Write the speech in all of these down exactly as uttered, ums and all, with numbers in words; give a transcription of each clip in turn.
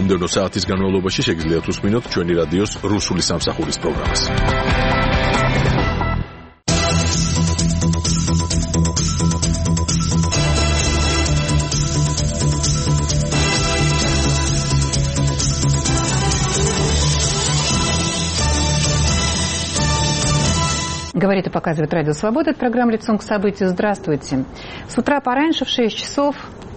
მომდევნო საათის განმავლობაში შეგიძლიათ უსმინოთ ჩვენი რადიოს რუსული სამსახურის პროგრამას. Говорит и показывает Радио Свобода. Это программа «Лицом к событию». Здравствуйте. С утра пораньше, в шесть часов,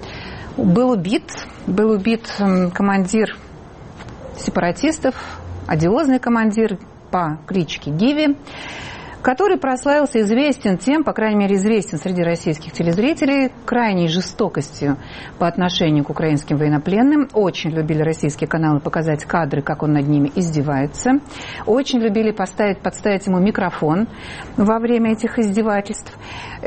был убит, был убит командир сепаратистов, одиозный командир по кличке Гиви, который прославился, известен тем, по крайней мере, известен среди российских телезрителей, крайней жестокостью по отношению к украинским военнопленным. Очень любили российские каналы показать кадры, как он над ними издевается. Очень любили поставить, подставить ему микрофон во время этих издевательств.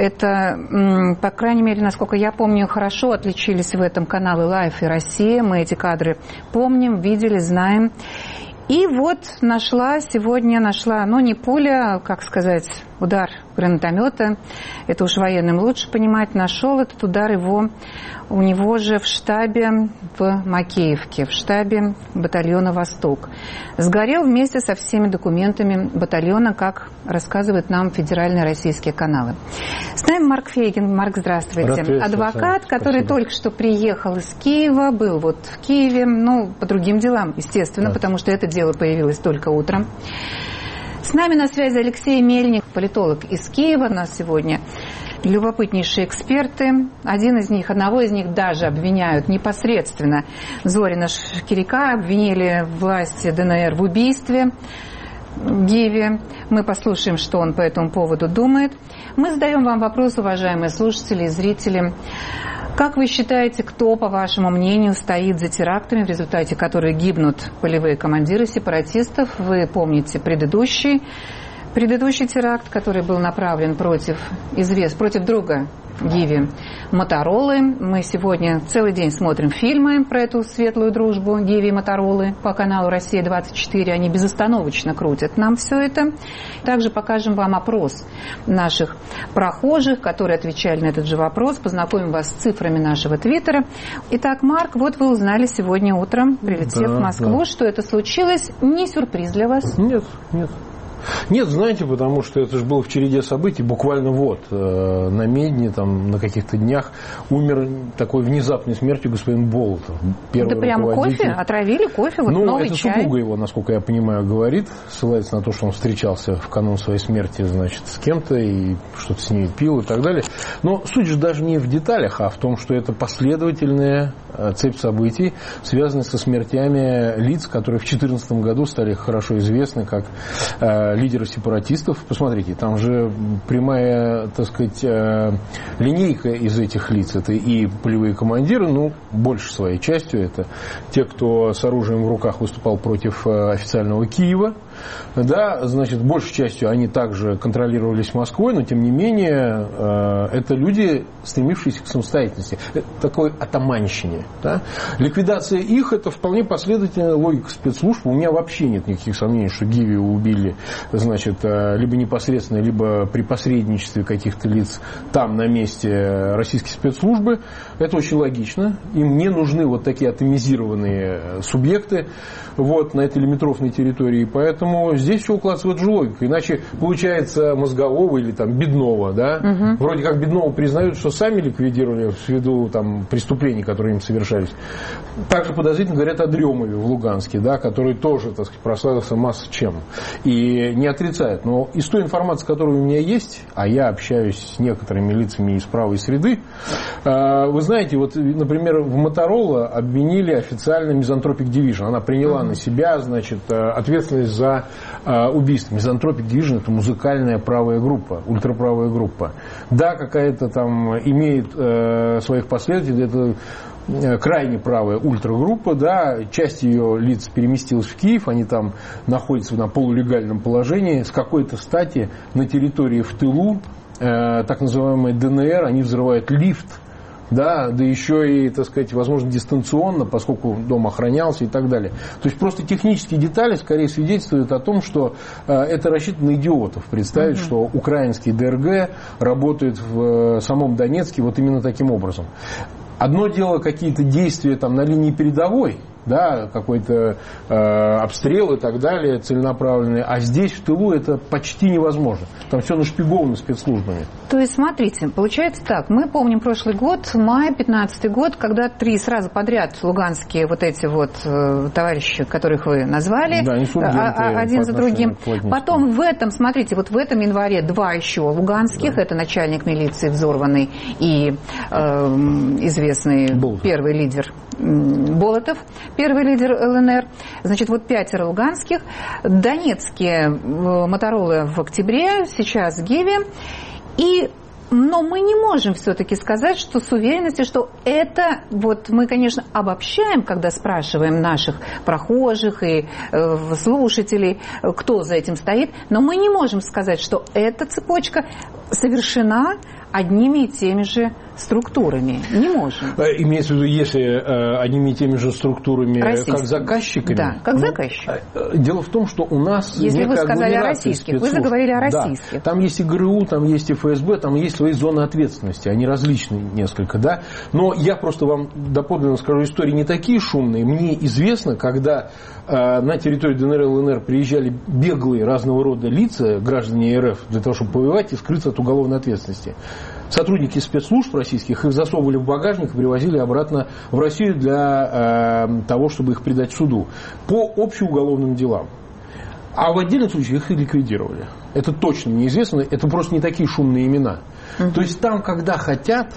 Это, по крайней мере, насколько я помню, хорошо отличились в этом каналы «Лайф» и «Россия». Мы эти кадры помним, видели, знаем. И вот нашла сегодня, нашла, ну не пуля, а, как сказать, удар гранатомета, это уж военным лучше понимать, нашел этот удар его у него же в штабе в Макеевке, в штабе батальона «Восток». Сгорел вместе со всеми документами батальона, как рассказывают нам федеральные российские каналы. С нами Марк Фейгин. Марк, здравствуйте. Адвокат, который Спасибо. Только что приехал из Киева, был вот в Киеве, ну, по другим делам, естественно, да. Потому что это дело появилось только утром. С нами на связи Алексей Мельник, политолог из Киева. У нас сегодня любопытнейшие эксперты. Один из них, одного из них даже обвиняют непосредственно. Зорина Шкиряка обвинили власти ДНР в убийстве Гиви. Мы послушаем, что он по этому поводу думает. Мы задаем вам вопрос, уважаемые слушатели и зрители. Как вы считаете, кто, по вашему мнению, стоит за терактами, в результате которых гибнут полевые командиры сепаратистов? Вы помните предыдущий, предыдущий теракт, который был направлен против, извест, против друга Гиви Моторолы. Мы сегодня целый день смотрим фильмы про эту светлую дружбу Гиви и Моторолы по каналу «Россия двадцать четыре». Они безостановочно крутят нам все это. Также покажем вам опрос наших прохожих, которые отвечали на этот же вопрос. Познакомим вас с цифрами нашего твиттера. Итак, Марк, вот вы узнали сегодня утром, прилетев да, в Москву, да. что это случилось. Не сюрприз для вас? Нет, нет. Нет, знаете, потому что это же было в череде событий. Буквально вот, э, на Медне, там, на каких-то днях умер такой внезапной смертью господин Болотов. Да прямо кофе? Отравили кофе? Вот ну, новый это чай. Супруга его, насколько я понимаю, говорит. Ссылается на то, что он встречался в канун своей смерти, значит, с кем-то и что-то с ней пил и так далее. Но суть же даже не в деталях, а в том, что это последовательная цепь событий, связанная со смертями лиц, которые в две тысячи четырнадцатом году стали хорошо известны как э, лидеры сепаратистов. Посмотрите, там же прямая, так сказать, линейка из этих лиц. Это и полевые командиры, ну, больше своей частью. Это те, кто с оружием в руках выступал против официального Киева. Да, значит, большей частью они также контролировались Москвой, но, тем не менее, это люди, стремившиеся к самостоятельности. Это такой атаманщине. Да? Ликвидация их – это вполне последовательная логика спецслужб. У меня вообще нет никаких сомнений, что Гиви убили, значит, либо непосредственно, либо при посредничестве каких-то лиц там, на месте российские спецслужбы. Это очень логично. Им не нужны вот такие атомизированные субъекты вот, на этой лимитрофной территории. Поэтому здесь все укладывается в эту же логику. Иначе получается Мозгового или там Бедного. Да? Угу. Вроде как Бедного признают, что сами ликвидировали ввиду там, преступлений, которые им совершались. Также подозрительно говорят о Дремове в Луганске, да, который тоже, так сказать, прославился масса чем. И не отрицает. Но из той информации, которая у меня есть, а я общаюсь с некоторыми лицами из правой среды, вы знаете, вот, например, в Моторола обвинили официально Misanthropic Division. Она приняла на себя, значит, ответственность за убийство. Misanthropic Division – это музыкальная правая группа, ультраправая группа. Да, какая-то там имеет своих последователей, это крайне правая ультрагруппа, да, часть ее лиц переместилась в Киев, они там находятся на полулегальном положении, с какой-то стати на территории в тылу, э, так называемой ДНР, они взрывают лифт, да, да еще и, так сказать, возможно, дистанционно, поскольку дом охранялся и так далее. То есть просто технические детали скорее свидетельствуют о том, что э, это рассчитано на идиотов. Представить, угу. что украинский ДРГ работает в э, самом Донецке вот именно таким образом. Одно дело какие-то действия там, на линии передовой, да, какой-то э, обстрел и так далее, целенаправленный. А здесь, в тылу, это почти невозможно. Там все нашпиговано спецслужбами. То есть, смотрите, получается так. Мы помним прошлый год, май, пятнадцатый год, когда три сразу подряд луганские вот эти вот э, товарищи, которых вы назвали, да, а, один за другим. Потом в этом, смотрите, вот в этом январе два еще луганских. Да. Это начальник милиции взорванный и э, известный Болотов. Первый лидер Болотов, первый лидер ЛНР. Значит, вот пятеро луганских. Донецкие моторолы в октябре, сейчас в Гиве. И, но мы не можем все-таки сказать, что с уверенностью, что это, вот мы, конечно, обобщаем, когда спрашиваем наших прохожих и э, слушателей, кто за этим стоит, но мы не можем сказать, что эта цепочка совершена одними и теми же структурами. Не можем. Имеется в виду, если э, одними и теми же структурами, российскими, как заказчиками? Да, как ну, заказчик. Дело в том, что у нас если вы сказали о российских, спецслужб. Вы заговорили о российских. Да. Там есть и ГРУ, там есть и ФСБ, там есть свои зоны ответственности. Они различные несколько, да. Но я просто вам доподлинно скажу, истории не такие шумные. Мне известно, когда э, на территорию ДНР и ЛНР приезжали беглые разного рода лица, граждане РФ, для того, чтобы повоевать и скрыться от уголовной ответственности. Сотрудники спецслужб российских их засовывали в багажник и привозили обратно в Россию для э, того, чтобы их предать суду по общеуголовным делам. А в отдельных случаях их и ликвидировали. Это точно мне известно, это просто не такие шумные имена. Uh-huh. То есть там, когда хотят,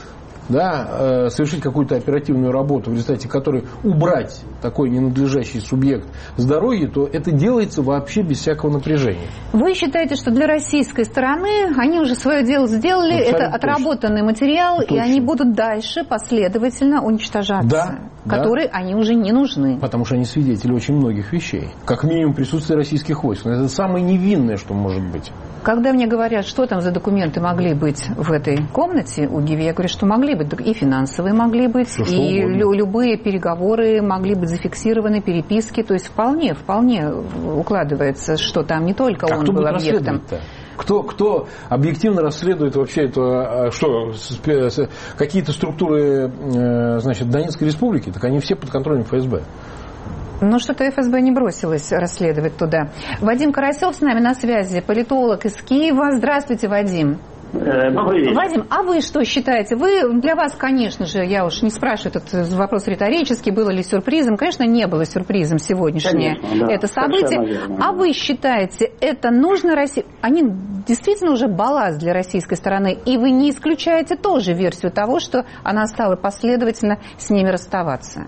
да, совершить какую-то оперативную работу, в результате которой убрать такой ненадлежащий субъект с дороги, то это делается вообще без всякого напряжения. Вы считаете, что для российской стороны они уже свое дело сделали, абсолютно это отработанный точно. Материал, точно. И они будут дальше последовательно уничтожаться, да, которые да. они уже не нужны. Потому что они свидетели очень многих вещей. Как минимум присутствие российских войск. Но это самое невинное, что может быть. Когда мне говорят, что там за документы могли быть в этой комнате у Гиви, я говорю, что могли быть и финансовые могли быть, все, и лю- любые переговоры могли быть зафиксированы, переписки, то есть вполне, вполне укладывается, что там не только а он был объектом. Кто, кто объективно расследует вообще это, что какие-то структуры, значит, Донецкой республики, так они все под контролем ФСБ. Но что-то ФСБ не бросилось расследовать туда. Вадим Карасев с нами на связи, политолог из Киева. Здравствуйте, Вадим. Добрый день. Вадим, а вы что считаете? Вы, для вас, конечно же, я уж не спрашиваю, этот вопрос риторический, было ли сюрпризом? Конечно, не было сюрпризом сегодняшнее конечно, да, это событие. А вы считаете, это нужно России? Они действительно уже балласт для российской стороны, и вы не исключаете тоже версию того, что она стала последовательно с ними расставаться?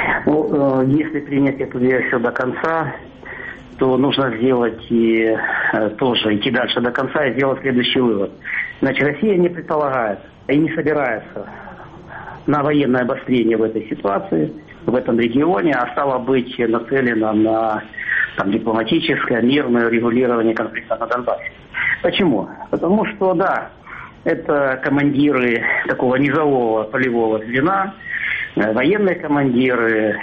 Ну, если принять эту версию до конца, то нужно сделать и тоже идти дальше до конца и сделать следующий вывод. Значит, Россия не предполагает и не собирается на военное обострение в этой ситуации, в этом регионе, а стало быть нацелена на там, дипломатическое, мирное регулирование конфликта на Донбассе. Почему? Потому что, да, это командиры такого низового полевого звена, военные командиры,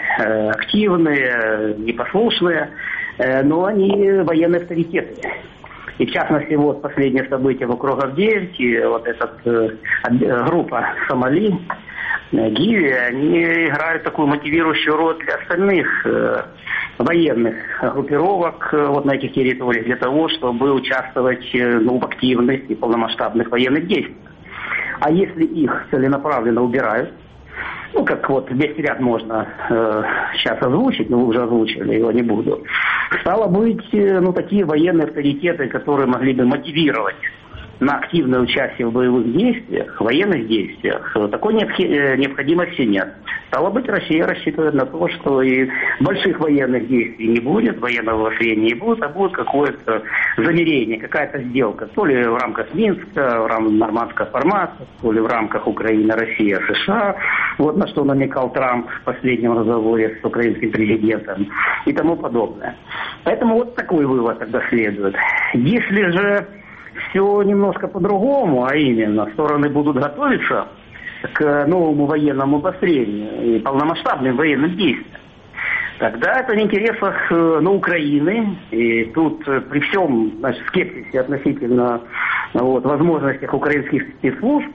активные, непослушные, но они военные авторитеты. И в частности, вот последнее событие вокруг Авдеевки, вот эта э, группа Сомали, э, Гиви, они играют такую мотивирующую роль для остальных э, военных группировок э, вот на этих территориях для того, чтобы участвовать э, ну, в активных и полномасштабных военных действиях. А если их целенаправленно убирают, ну, как вот весь ряд можно э, сейчас озвучить, но вы уже озвучили, его не буду. Стало быть, э, ну, такие военные авторитеты, которые могли бы мотивировать на активное участие в боевых действиях, военных действиях, такой необходимости нет. Стало быть, Россия рассчитывает на то, что и больших военных действий не будет, военного обострения не будет, а будет какое-то замерение, какая-то сделка. То ли в рамках Минска, в рамках нормандского формата, то ли в рамках Украины, Россия, США. Вот на что намекал Трамп в последнем разговоре с украинским президентом и тому подобное. Поэтому вот такой вывод тогда следует. Если же все немножко по-другому, а именно стороны будут готовиться к новому военному обострению и полномасштабным военным действиям, тогда это в интересах ну, Украины. И тут при всем значит, скепсисе относительно вот, возможностях украинских спецслужб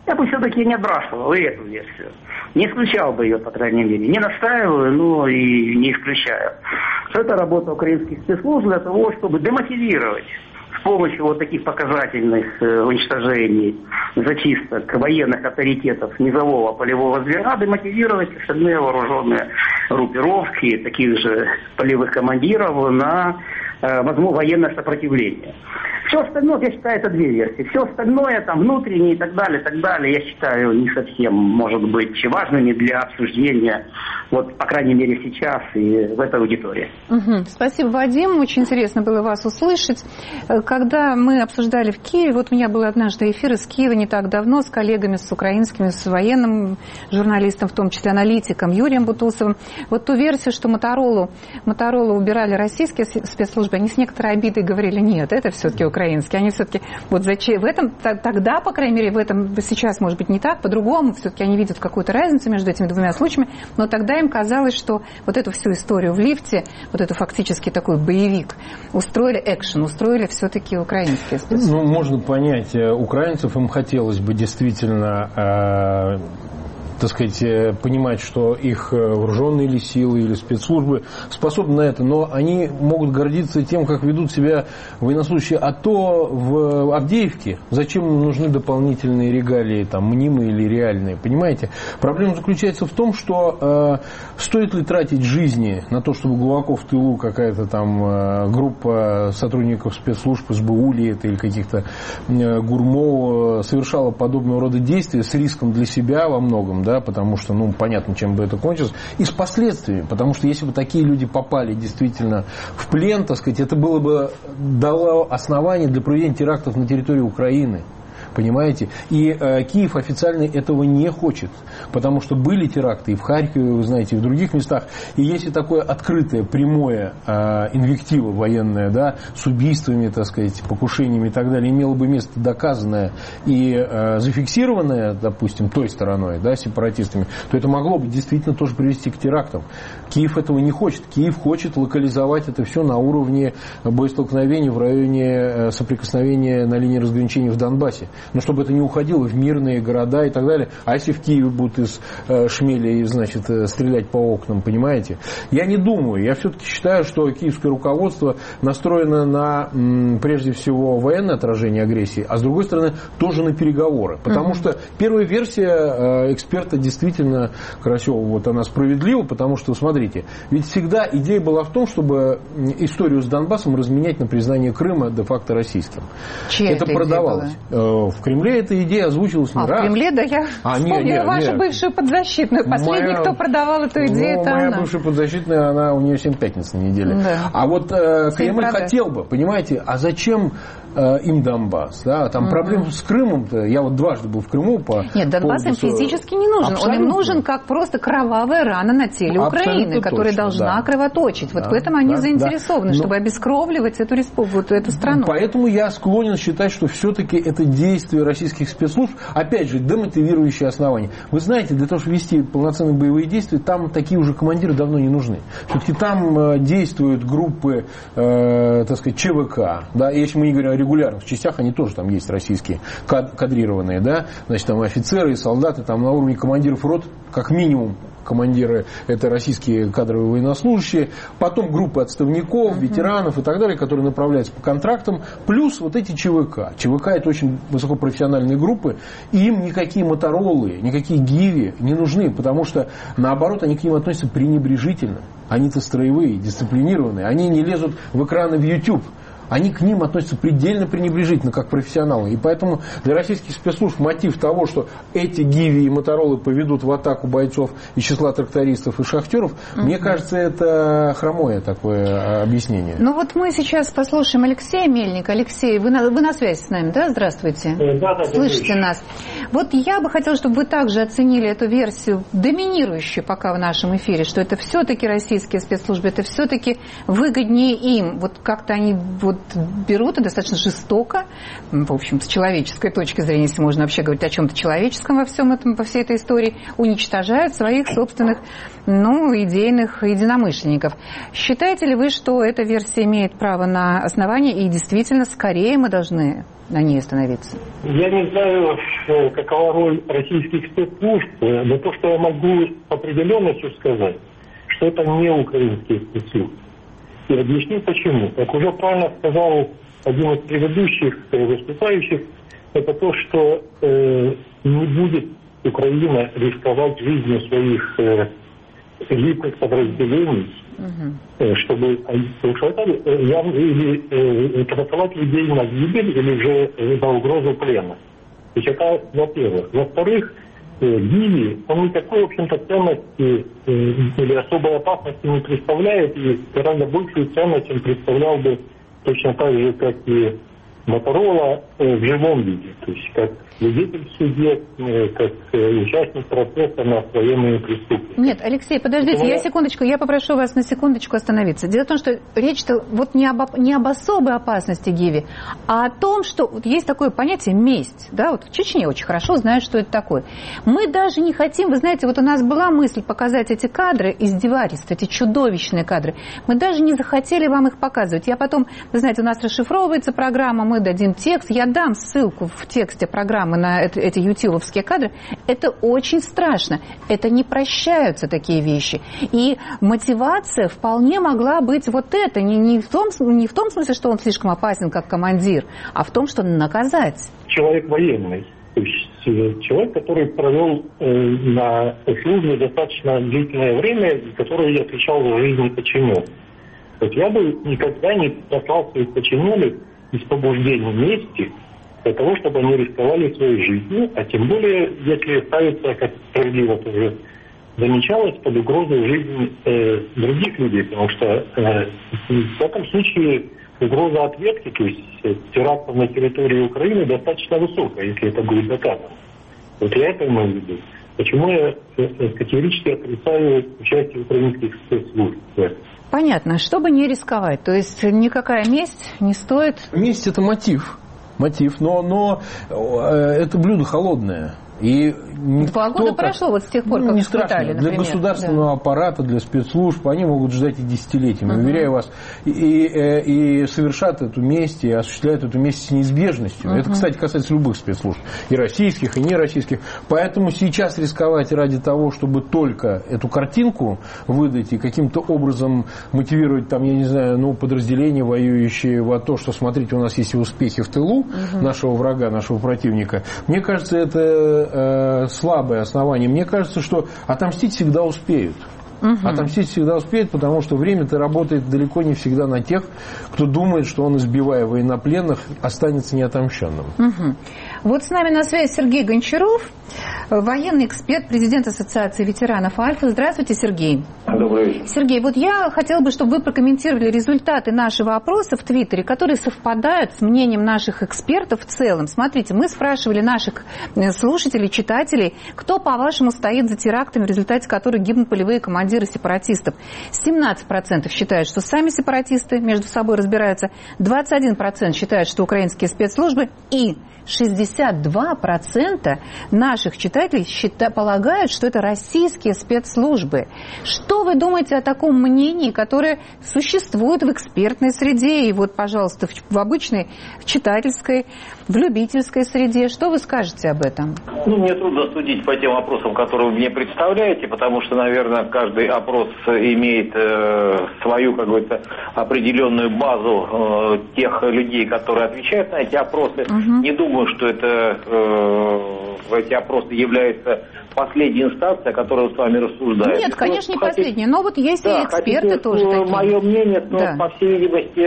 я бы все-таки не отбрасывал и эту версию. Не исключал бы ее, по крайней мере. Не настаиваю, но и не исключаю. Что это работа украинских спецслужб для того, чтобы демотивировать с помощью вот таких показательных э, уничтожений, зачисток военных авторитетов низового полевого звена, демотивировать остальные вооруженные группировки, таких же полевых командиров на э, возможно, военное сопротивление. Все остальное, я считаю, это две версии. Все остальное, там, внутренние и так далее, так далее, я считаю, не совсем может быть важными для обсуждения, вот, по крайней мере, сейчас и в этой аудитории. Угу. Спасибо, Вадим. Очень интересно было вас услышать. Когда мы обсуждали в Киеве, вот у меня был однажды эфир из Киева не так давно с коллегами, с украинскими, с военным журналистом, в том числе аналитиком Юрием Бутусовым. Вот ту версию, что Моторолу, Моторолу убирали российские спецслужбы, они с некоторой обидой говорили, нет, это все-таки украинские. Они все-таки, вот зачем, в этом, тогда, по крайней мере, в этом, сейчас, может быть, не так, по-другому, все-таки они видят какую-то разницу между этими двумя случаями, но тогда им казалось, что вот эту всю историю в лифте, вот эту фактически такой боевик, устроили экшен, устроили все-таки украинские спецслужбы. Ну, можно понять, украинцев им хотелось бы действительно... Э- так сказать, понимать, что их вооруженные или силы, или спецслужбы способны на это, но они могут гордиться тем, как ведут себя военнослужащие. А то в Авдеевке зачем им нужны дополнительные регалии, там, мнимые или реальные, понимаете? Проблема заключается в том, что э, стоит ли тратить жизни на то, чтобы глубоко в тылу какая-то там э, группа сотрудников спецслужб, СБУ ли это, или каких-то э, ГУРМО совершала подобного рода действия с риском для себя во многом, да, потому что, ну, понятно, чем бы это кончилось, и с последствиями, потому что если бы такие люди попали действительно в плен, так сказать, это было бы дало основание для проведения терактов на территории Украины. Понимаете? И э, Киев официально этого не хочет, потому что были теракты и в Харькове, вы знаете, и в других местах. И если такое открытое, прямое э, инвектива военное, да, с убийствами, так сказать, покушениями и так далее, имело бы место доказанное и э, зафиксированное, допустим, той стороной, да, сепаратистами, то это могло бы действительно тоже привести к терактам. Киев этого не хочет. Киев хочет локализовать это все на уровне боестолкновений в районе соприкосновения на линии разграничения в Донбассе. Но чтобы это не уходило в мирные города и так далее. А если в Киеве будут из э, шмелей, значит, э, стрелять по окнам, понимаете? Я не думаю. Я все-таки считаю, что киевское руководство настроено на, м, прежде всего, военное отражение агрессии, а с другой стороны, тоже на переговоры. Потому mm-hmm. что первая версия э, эксперта действительно, Карасева, вот она справедлива, потому что, смотрите, ведь всегда идея была в том, чтобы историю с Донбассом разменять на признание Крыма де-факто российским. Чья это продавалось. В Кремле эта идея озвучилась не а раз. в Кремле, да, я а, вспомнила не, не, вашу не. бывшую подзащитную. Последний, моя, кто продавал эту идею, ну, это моя она. бывшая подзащитная, она, у нее семь пятниц на неделе. Да. А вот э, Кремль хотел бы, понимаете, а зачем э, им Донбасс? Да? Там mm-hmm. проблем с Крымом-то, я вот дважды был в Крыму. По Нет, Донбасс им физически не нужен. Абсолютно. Он им нужен как просто кровавая рана на теле Украины, Абсолютно которая точно, должна да. кровоточить. Вот да, в этом они да, заинтересованы, да. чтобы Но... обескровливать эту республику, эту страну. Поэтому я склонен считать, что все-таки это действие российских спецслужб, опять же, демотивирующие основания. Вы знаете, для того, чтобы вести полноценные боевые действия, там такие уже командиры давно не нужны. Все-таки там э, действуют группы, э, так сказать, ЧВК. Да? И если мы не говорим о регулярных частях, они тоже там есть российские, кад- кадрированные. Да? Значит, там офицеры и солдаты там, на уровне командиров рот, как минимум, командиры – это российские кадровые военнослужащие, потом группы отставников, uh-huh. ветеранов и так далее, которые направляются по контрактам, плюс вот эти ЧВК. ЧВК – это очень высокопрофессиональные группы, и им никакие моторолы, никакие гиви не нужны, потому что, наоборот, они к ним относятся пренебрежительно. Они-то строевые, дисциплинированные, они не лезут в экраны в YouTube. Они к ним относятся предельно пренебрежительно, как профессионалы. И поэтому для российских спецслужб мотив того, что эти гиви и моторолы поведут в атаку бойцов из числа трактористов и шахтеров, угу. мне кажется, это хромое такое объяснение. Ну вот мы сейчас послушаем Алексея Мельника. Алексей, вы на, вы на связи с нами, да? Здравствуйте. Да, да, Слышите нас. Вот я бы хотела, чтобы вы также оценили эту версию, доминирующую пока в нашем эфире, что это все-таки российские спецслужбы, это все-таки выгоднее им. Вот как-то они... Вот, берут и достаточно жестоко, в общем, с человеческой точки зрения, если можно вообще говорить о чем-то человеческом во всем этом, во всей этой истории, уничтожают своих собственных, ну, идейных единомышленников. Считаете ли вы, что эта версия имеет право на основание, и действительно скорее мы должны на ней остановиться? Я не знаю, какова роль российских спецслужб, но то, что я могу с определенностью сказать, что это не украинские спецслужбы. И объясню почему. Как уже правильно сказал один из предыдущих выступающих, это то, что э, не будет Украина рисковать жизнью своих э, элитных подразделений, uh-huh. чтобы или тратовать людей на гибель, или же на угрозу плена. То есть это, во-первых. Во-вторых, Гиви, он никакой, в общем-то, ценности или особой опасности не представляет, и гораздо большую ценность он представлял бы точно так же, как и Моторола в живом виде, то есть как свидетель в суде, как участник процесса над военными преступниками. Нет, Алексей, подождите, Потому... я секундочку, я попрошу вас на секундочку остановиться. Дело в том, что речь-то вот не об, не об особой опасности Гиви, а о том, что вот есть такое понятие месть, да, вот в Чечне очень хорошо знают, что это такое. Мы даже не хотим, вы знаете, вот у нас была мысль показать эти кадры издевательств, эти чудовищные кадры. Мы даже не захотели вам их показывать. Я потом, вы знаете, у нас расшифровывается программа, мы дадим текст, я дам ссылку в тексте программы на эти ютубовские кадры. Это очень страшно. Это не прощаются такие вещи. И мотивация вполне могла быть вот это. Не, не, в том, не в том смысле, что он слишком опасен как командир, а в том, что наказать. Человек военный. То есть человек, который провел э, на службе достаточно длительное время, который отвечал за жизнь подчиненных. Вот я бы никогда не послал своих подчиненных из побуждения мести для того, чтобы они рисковали своей жизнью, а тем более, если ставится, как справедливо тоже замечалось, под угрозу жизни э, других людей, потому что э, в этом случае угроза ответки, то есть терактов на территории Украины, достаточно высокая, если это будет доказано. Вот я это имею в виду. Почему я категорически отрицаю участие украинских спецслужб в этом? Понятно, чтобы не рисковать, то есть никакая месть не стоит... Месть – это мотив, мотив, но, но это блюдо холодное. И Два года как, прошло вот с тех пор, как не испытали, страшно. Для государственного да. аппарата, для спецслужб они могут ждать и десятилетиями. Uh-huh. Уверяю вас, и, и, и совершат эту месть, и осуществляют эту месть с неизбежностью. Uh-huh. Это, кстати, касается любых спецслужб, и российских, и нероссийских. Поэтому сейчас рисковать ради того, чтобы только эту картинку выдать и каким-то образом мотивировать, там, я не знаю, ну, подразделения, воюющие во то, что, смотрите, у нас есть и успехи в тылу uh-huh. нашего врага, нашего противника. Мне кажется, это слабое основание. Мне кажется, что отомстить всегда успеют. Угу. Отомстить всегда успеют, потому что время-то работает далеко не всегда на тех, кто думает, что он, избивая военнопленных, останется неотомщенным. Угу. Вот с нами на связи Сергей Гончаров, военный эксперт, президент Ассоциации ветеранов Альфа. Здравствуйте, Сергей. Добрый вечер. Сергей, вот я хотела бы, чтобы вы прокомментировали результаты нашего опроса в Твиттере, которые совпадают с мнением наших экспертов в целом. Смотрите, мы спрашивали наших слушателей, читателей, кто, по-вашему, стоит за терактами, в результате которых гибнут полевые командиры сепаратистов. семнадцать процентов считают, что сами сепаратисты между собой разбираются, двадцать один процент считают, что украинские спецслужбы, и шестьдесят два процента наших читателей считают, полагают, что это российские спецслужбы. Что вы думаете о таком мнении, которое существует в экспертной среде и вот, пожалуйста, в обычной читательской, в любительской среде? Что вы скажете об этом? Ну, мне трудно судить по тем опросам, которые вы мне представляете, потому что, наверное, каждый опрос имеет э, свою какую-то определенную базу э, тех людей, которые отвечают на эти опросы. Угу. Не думаю, что это э, эти опросы являются последней инстанцией, о которой мы с вами рассуждаем. Нет, конечно, не последняя, но вот есть да, и эксперты хотите, тоже такие. Мое мнение, но, да. по всей видимости,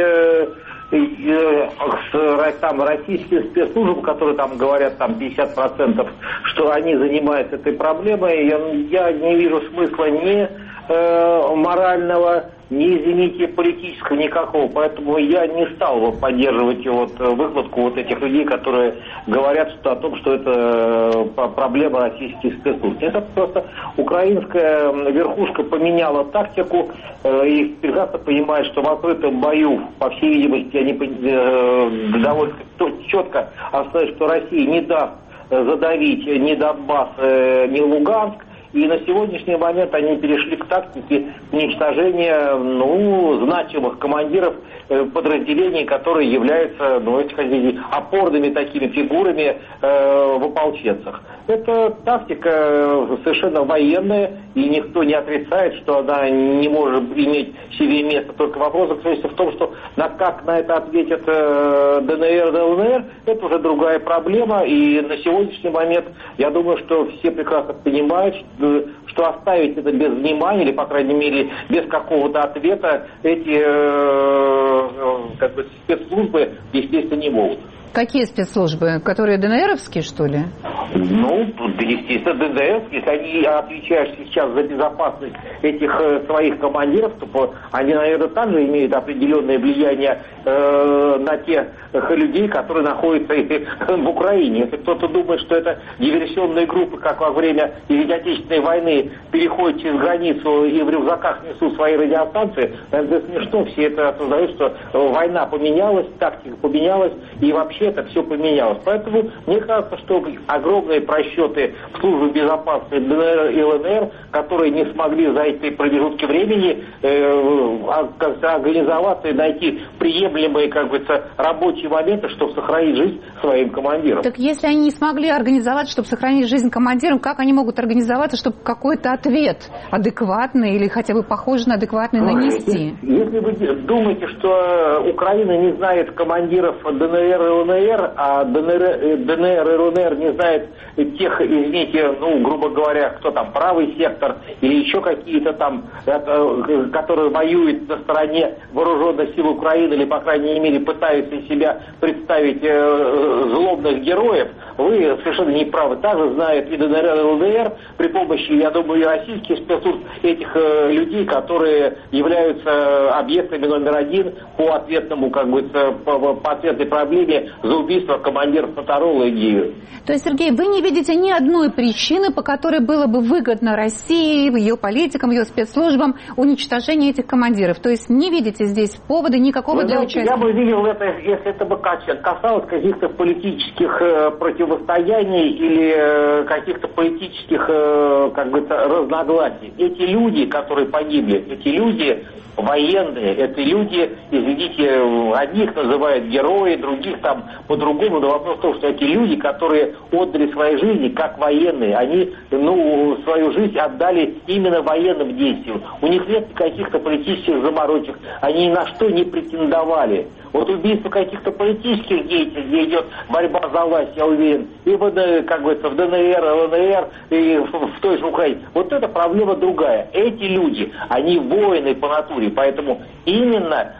с там, российским спецслужбам, которые там говорят там пятьдесят процентов, что они занимаются этой проблемой, я, я не вижу смысла ни э, морального, ни, извините, политического никакого. Поэтому я не стал бы поддерживать вот выкладку вот этих людей, которые говорят что, о том, что это проблема российских спецслужб. Это просто украинская верхушка поменяла тактику э, и прекрасно понимает, что в открытом бою, по всей видимости, они э, довольно четко оставят, что Россия не даст задавить ни Донбасс, э, ни Луганск. И на сегодняшний момент они перешли к тактике уничтожения, ну, значимых командиров э, подразделений, которые являются, ну, эти, опорными такими фигурами э, в ополченцах. Это тактика совершенно военная, и никто не отрицает, что она не может иметь в себе место. Только вопрос заключается в том, что на, как на это ответят э, ДНР, ЛНР, это уже другая проблема. И на сегодняшний момент, я думаю, что все прекрасно понимают, что что оставить это без внимания, или, по крайней мере, без какого-то ответа, эти э, как бы, спецслужбы, естественно, не могут. Какие спецслужбы? Которые ДНРовские, что ли? Ну, естественно, ДНРовские. Если они отвечают сейчас за безопасность этих э, своих командиров, то они, наверное, также имеют определенное влияние э, на тех э, людей, которые находятся э, в Украине. Если кто-то думает, что это диверсионные группы, как во время Великой Отечественной войны, переходят через границу и в рюкзаках несут свои радиостанции, это смешно. Все это осознают, что война поменялась, тактика поменялась, и вообще это все поменялось. Поэтому мне кажется, что огромные просчеты в службе безопасности ДНР и ЛНР, которые не смогли за эти промежутки времени э, организоваться и найти приемлемые, как бы, рабочие моменты, чтобы сохранить жизнь своим командирам. Так если они не смогли организовать, чтобы сохранить жизнь командирам, как они могут организоваться, чтобы какой-то ответ адекватный или хотя бы похожий на адекватный нанести? Если вы думаете, что Украина не знает командиров ДНР и ЛНР, а ДНР, ДНР и ЛНР не знают тех, извините, ну, грубо говоря, кто там, правый сектор или еще какие-то там, которые воюют на стороне вооруженных сил Украины или, по крайней мере, пытаются из себя представить э, злобных героев, вы совершенно не правы. Также знают и ДНР, и ЛНР при помощи, я думаю, и российских спецслужб этих э, людей, которые являются объектами номер один по ответному, как бы, по, по ответной проблеме за убийство командира Моторола и Гиви. То есть, Сергей, вы не видите ни одной причины, по которой было бы выгодно России, ее политикам, ее спецслужбам уничтожение этих командиров? То есть не видите здесь повода никакого Вы для знаете, участия? Я бы видел это, если это бы касалось каких-то политических э, противостояний или э, каких-то политических э, как бы, разногласий. Эти люди, которые погибли, эти люди военные, это люди, извините, одних называют герои, других там по-другому, но вопрос в том, что эти люди, которые отдали свои жизни как военные, они, ну, свою жизнь отдали именно военным действиям. У них нет каких-то политических заморочек, они ни на что не претендовали. Вот убийство каких-то политических деятелей, где идет борьба за власть, я уверен, и в, как бы, в ДНР, ЛНР, и в, в той же Украине. Вот эта проблема другая. Эти люди, они воины по натуре, поэтому именно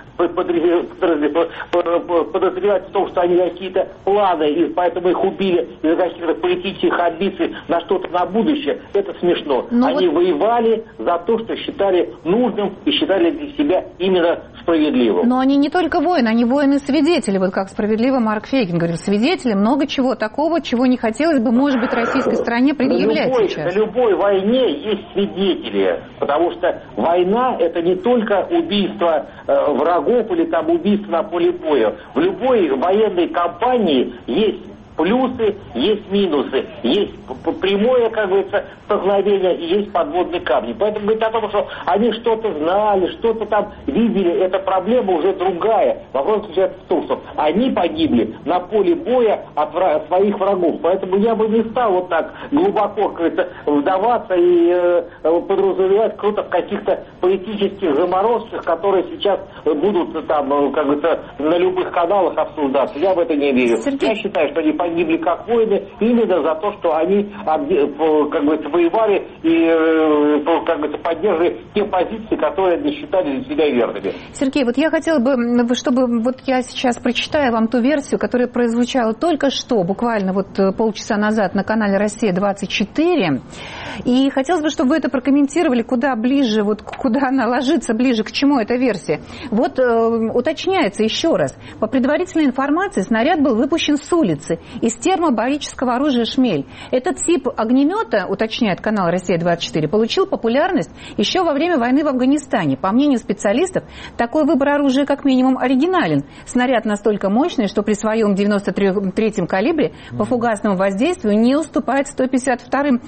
подозревать в том, что они какие-то планы, и поэтому их убили из-за каких-то политических амбиций на что-то на будущее, это смешно. Но они вот... воевали за то, что считали нужным и считали для себя именно справедливым. Но они не только воины, они воины-свидетели. Вот как справедливо Марк Фейгин говорил, свидетели много чего такого, чего не хотелось бы, может быть, российской стране предъявлять на любой, сейчас. На любой войне есть свидетели, потому что война — это не только убийство э, врагов, или там убийство на поле боя. В любой военной кампании есть плюсы, есть минусы, есть прямое, как говорится, столкновение и есть подводные камни. Поэтому говорить о том, что они что-то знали, что-то там видели, эта проблема уже другая. Вопрос заключается в том, что они погибли на поле боя от, враг, от своих врагов. Поэтому я бы не стал вот так глубоко, как говорится, вдаваться и э, подразумевать кто-то в каких-то политических заморозках, которые сейчас будут там, как говорится, на любых каналах обсуждаться. Я в это не верю. Сергей... Я считаю, что они погибли как воины именно за то, что они, как говорится, воевали и, как говорится, поддерживали те позиции, которые они считали для себя верными. Сергей, вот я хотела бы, чтобы вот я сейчас прочитаю вам ту версию, которая прозвучала только что, буквально вот полчаса назад на канале «Россия-двадцать четыре». И хотелось бы, чтобы вы это прокомментировали, куда ближе, вот куда она ложится ближе, к чему эта версия. Вот э, уточняется еще раз. По предварительной информации, снаряд был выпущен с улицы из термобарического оружия «Шмель». Этот тип огнемета, уточняет канал «Россия-двадцать четыре», получил популярность еще во время войны в Афганистане. По мнению специалистов, такой выбор оружия как минимум оригинален. Снаряд настолько мощный, что при своем девяносто третьем калибре по фугасному воздействию не уступает сто пятьдесят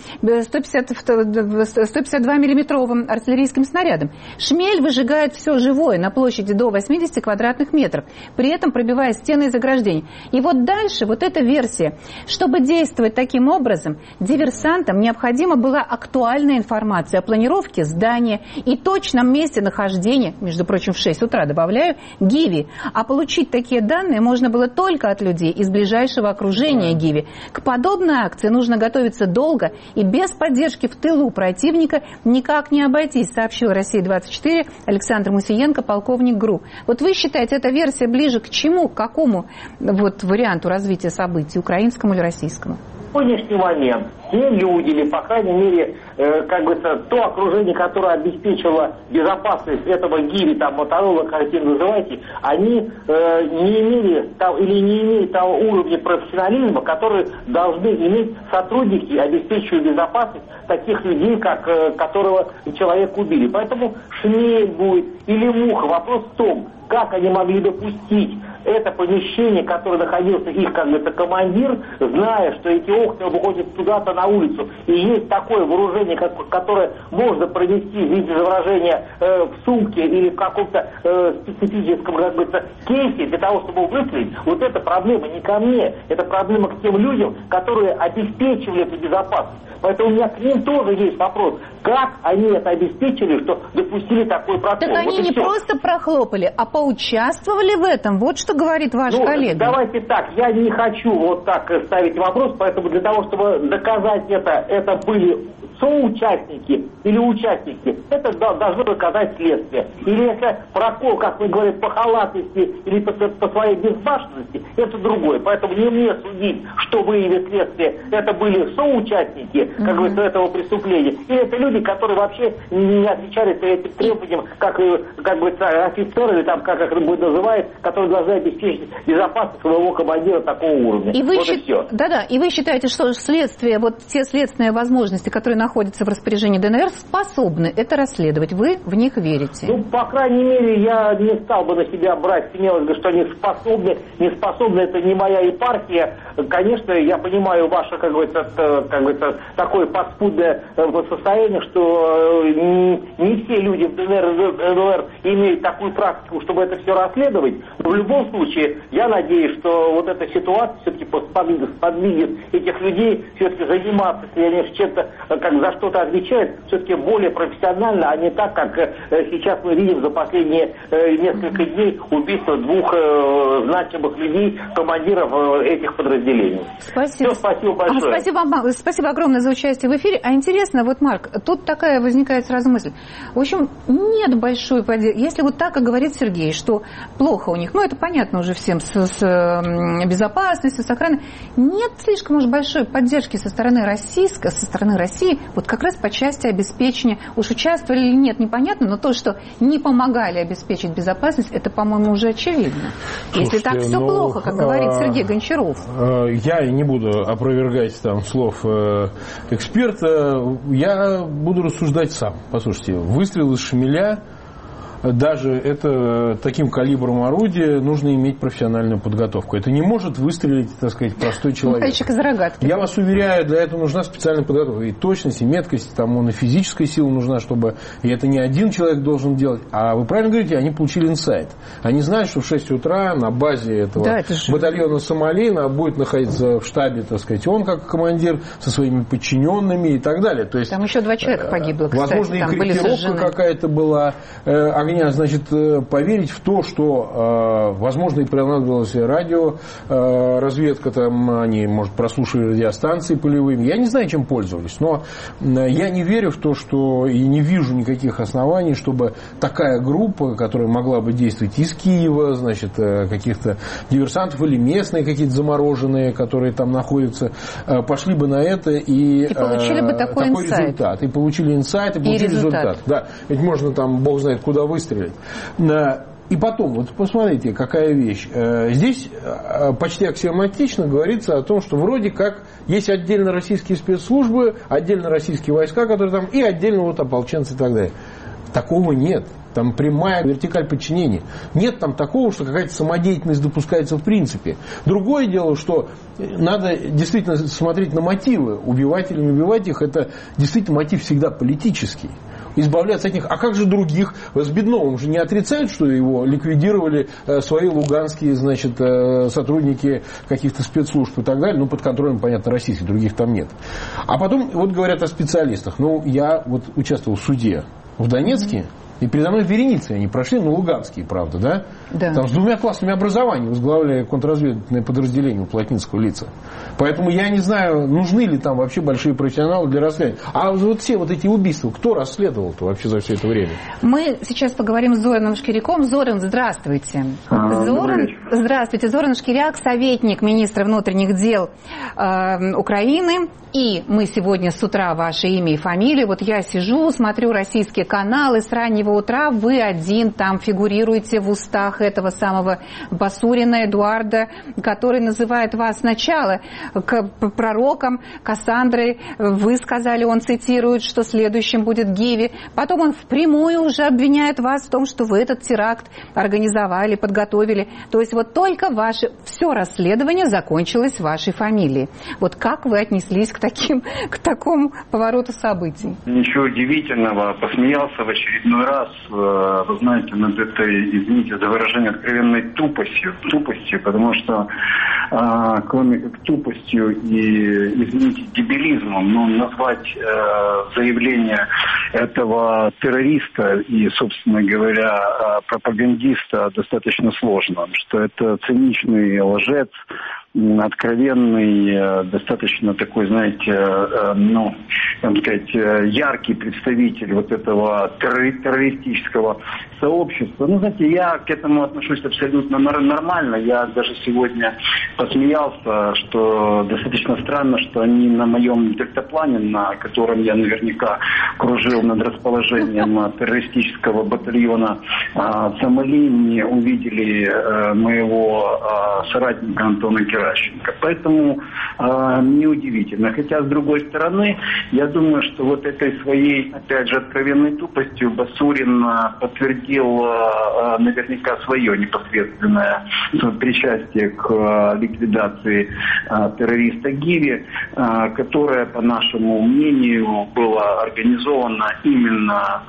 два миллиметровым артиллерийским снарядам. «Шмель» выжигает все живое на площади до восьмидесяти квадратных метров, при этом пробивая стены и заграждения. И вот дальше вот эта версия. Чтобы действовать таким образом, диверсантам необходима была актуальная информация о планировке здания и точном месте нахождения, между прочим, в шесть утра, добавляю, ГИВИ. А получить такие данные можно было только от людей из ближайшего окружения ГИВИ. К подобной акции нужно готовиться долго и без поддержки в тылу противника никак не обойтись, сообщил «Россия-двадцать четыре» Александр Мусиенко, полковник ГРУ. Вот вы считаете, эта версия ближе к чему, к какому вот варианту развития событий, украинскому или российскому? В сегодняшний момент те люди, или, по крайней мере, э, как бы то окружение, которое обеспечило безопасность этого ГИВИ, там, Моторола, как хотите называйте, они э, не имели там, или не имеют того уровня профессионализма, который должны иметь сотрудники, обеспечивающие безопасность таких людей, как э, которого человек убили. Поэтому «Шмель» будет или «Муха». Вопрос в том, как они могли допустить это помещение, которое находился их, как бы, командир, зная, что эти окна выходят туда-то на улицу, и есть такое вооружение, как, которое можно пронести в виде выражения э, в сумке или в каком-то э, специфическом, как бы, кейсе для того, чтобы выстрелить, вот эта проблема не ко мне, это проблема к тем людям, которые обеспечивали эту безопасность. Поэтому у меня к ним тоже есть вопрос, как они это обеспечили, что допустили такой прокол. Так они вот не все. Просто прохлопали, а поучаствовали в этом. Вот что говорит ваш ну, коллега. Давайте так, я не хочу вот так ставить вопрос, поэтому для того, чтобы доказать это, это были соучастники или участники, это должно доказать следствие. Или если прокол, как мы говорим, по халатности или по, по своей безбашенности, это другое. Поэтому не мне судить, что выявит следствие, это были соучастники, как mm-hmm. говорится, этого преступления. Или это люди, которые вообще не отличались этим требованиям, как, как бы офицеры, или там, как их называют, которые должны обеспечить безопасность своего командира такого уровня. И вы вот счит... и все. Да-да, и вы считаете, что следствие, вот те следственные возможности, которые находятся в распоряжении ДНР, способны это расследовать? Вы в них верите? Ну, по крайней мере, я не стал бы на себя брать смелость, что они способны, не способны, это не моя епархия. Конечно, я понимаю ваше, как говорится, как говорится, такое подспудное состояние, что не, не все люди в ДНР и ЛНР имеют такую практику, чтобы это все расследовать. Но в любом случае, я надеюсь, что вот эта ситуация все-таки сподвигнет этих людей все-таки заниматься, если они чем-то, как за что-то отвечают, все-таки более профессионально, а не так, как сейчас мы видим за последние несколько дней убийство двух значимых людей, командиров этих подразделений. Спасибо. Все, спасибо большое. А, спасибо, спасибо огромное за участие в эфире. А интересно, вот, Марк, тут такая возникает сразу мысль. В общем, нет большой поддержки. Если вот так, как говорит Сергей, что плохо у них, ну, это понятно уже всем с, с безопасностью, с охраной, нет слишком уж большой поддержки со стороны российской, со стороны России, вот как раз по части обеспечения. Уж участвовали или нет, непонятно, но то, что не помогали обеспечить безопасность, это, по-моему, уже очевидно. Слушайте, если так все ну, плохо, как говорит а, Сергей Гончаров. Я не буду опровергать там слов эксперта, я буду рассуждать сам. Послушайте, выстрел из «Шмеля», даже это таким калибром орудия нужно иметь профессиональную подготовку. Это не может выстрелить, так сказать, простой человек. Мальчик из рогатки. Я вас уверяю, для этого нужна специальная подготовка. И точность, и меткость, там, и физическая сила нужна, чтобы... И это не один человек должен делать. А вы правильно говорите, они получили инсайт. Они знают, что в шесть утра на базе этого да, это же... батальона «Сомалина» будет находиться в штабе, так сказать, он как командир со своими подчиненными и так далее. То есть, там еще два человека погибло, кстати. Возможно, и корректировка какая-то была. огня, значит, поверить в то, что, возможно, и понадобилась радио, разведка, там они, может, прослушивали радиостанции полевыми. Я не знаю, чем пользовались, но я не верю в то, что и не вижу никаких оснований, чтобы такая группа, которая могла бы действовать из Киева, значит, каких-то диверсантов или местные какие-то замороженные, которые там находятся, пошли бы на это и, и получили бы такой, такой результат. И получили инсайт, и получили и результат. результат. Да. Ведь можно там, бог знает, куда выстрелить. И потом, вот посмотрите, какая вещь. Здесь почти аксиоматично говорится о том, что вроде как есть отдельно российские спецслужбы, отдельно российские войска, которые там, и отдельно вот ополченцы и так далее. Такого нет. Там прямая вертикаль подчинения. Нет там такого, что какая-то самодеятельность допускается в принципе. Другое дело, что надо действительно смотреть на мотивы. Убивать или не убивать их, это действительно мотив всегда политический. Избавляться от них. А как же других? С Бедновым же не отрицают, что его ликвидировали свои луганские, значит, сотрудники каких-то спецслужб и так далее. Ну, под контролем, понятно, российских, других там нет. А потом вот говорят о специалистах. Ну, я вот участвовал в суде в Донецке. И передо мной вереницы они прошли, ну, луганские, правда, да? Да. Там с двумя классами образования возглавляли контрразведывательное подразделение у Плотницкого лица. Поэтому я не знаю, нужны ли там вообще большие профессионалы для расследования. А вот все вот эти убийства, кто расследовал-то вообще за все это время? Мы сейчас поговорим с Зораном Шкиряком. Зоран, здравствуйте. А, Зоран, здравствуйте. Зоран Шкиряк, советник министра внутренних дел э, Украины. И мы сегодня с утра, ваше имя и фамилия, вот я сижу, смотрю российские каналы с раннего утра, вы один там фигурируете в устах этого самого Басурина Эдуарда, который называет вас сначала к пророком Кассандрой, вы сказали, он цитирует, что следующим будет Гиви, потом он впрямую уже обвиняет вас в том, что вы этот теракт организовали, подготовили, то есть вот только ваше, все расследование закончилось вашей фамилией. Вот как вы отнеслись к таким, к такому повороту событий? Ничего удивительного, посмеялся в очередной раз. Вы знаете, над этой, извините за выражение, откровенной тупостью, тупостью, потому что а, кроме как тупостью и, извините, дебилизмом, ну, назвать а, заявление этого террориста и, собственно говоря, пропагандиста достаточно сложно, что это циничный лжец, откровенный, достаточно такой, знаете, ну, как сказать, яркий представитель вот этого террористического сообщества. Ну, знаете, я к этому отношусь абсолютно нормально. Я даже сегодня посмеялся, что достаточно странно, что они на моем дельтаплане, на котором я наверняка кружил над расположением террористического батальона Сомали, не увидели моего соратника Антона Геращенко. Поэтому неудивительно. Хотя, с другой стороны, я думаю, что вот этой своей, опять же, откровенной тупостью Басурин подтвердил наверняка свое непосредственное причастие к ликвидации террориста Гиви, которая, по нашему мнению, была организована именно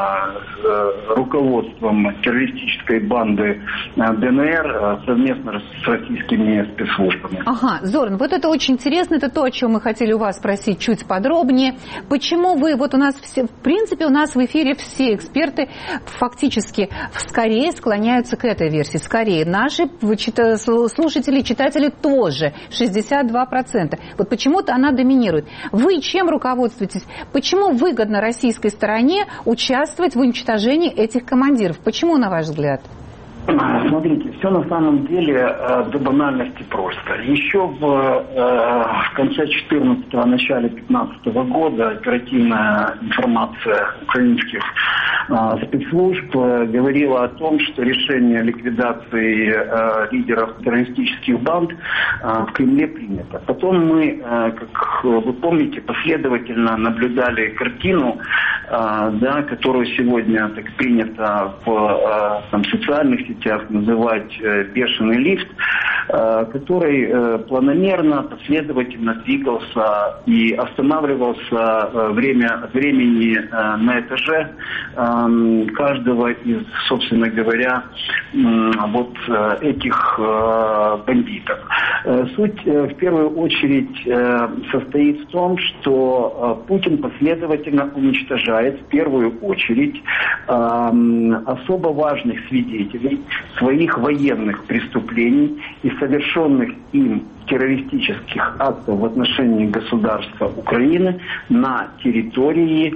руководством террористической банды ДНР совместно с российскими спецслужбами. Ага, Зоран, вот это очень интересно, это то, о чем мы хотели у вас спросить чуть подробнее. Почему вы, вот у нас все, в принципе, у нас в эфире все эксперты фактически скорее склоняются к этой версии, скорее. Наши слушатели, читатели тоже, шестьдесят два процента. Вот почему-то она доминирует. Вы чем руководствуетесь? Почему выгодно российской стороне участвовать в уничтожении этих командиров? Почему, на ваш взгляд? Смотрите, все на самом деле э, до банальности просто. Еще в, э, в конце четырнадцатого, начале пятнадцатого года оперативная информация украинских э, спецслужб э, говорила о том, что решение ликвидации э, лидеров террористических банд э, в Кремле принято. Потом мы, э, как вы помните, последовательно наблюдали картину, э, да, которую сегодня так принято в э, там, социальных сетях называть э, бешеный лифт, который планомерно, последовательно двигался и останавливался время от времени на этаже каждого из, собственно говоря, вот этих бандитов. Суть в первую очередь состоит в том, что Путин последовательно уничтожает в первую очередь особо важных свидетелей своих военных преступлений и совершенных им террористических актов в отношении государства Украины на территории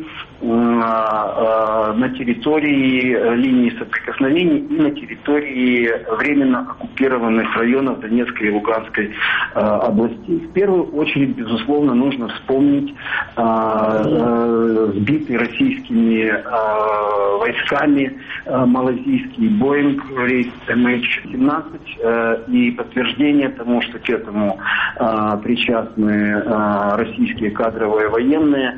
на территории линии соприкосновений и на территории временно оккупированных районов Донецкой и Луганской областей. В первую очередь, безусловно, нужно вспомнить сбитый российскими войсками малазийский Боинг рейс эм эйч семнадцать и подтверждение тому, что к этому причастны российские кадровые военные,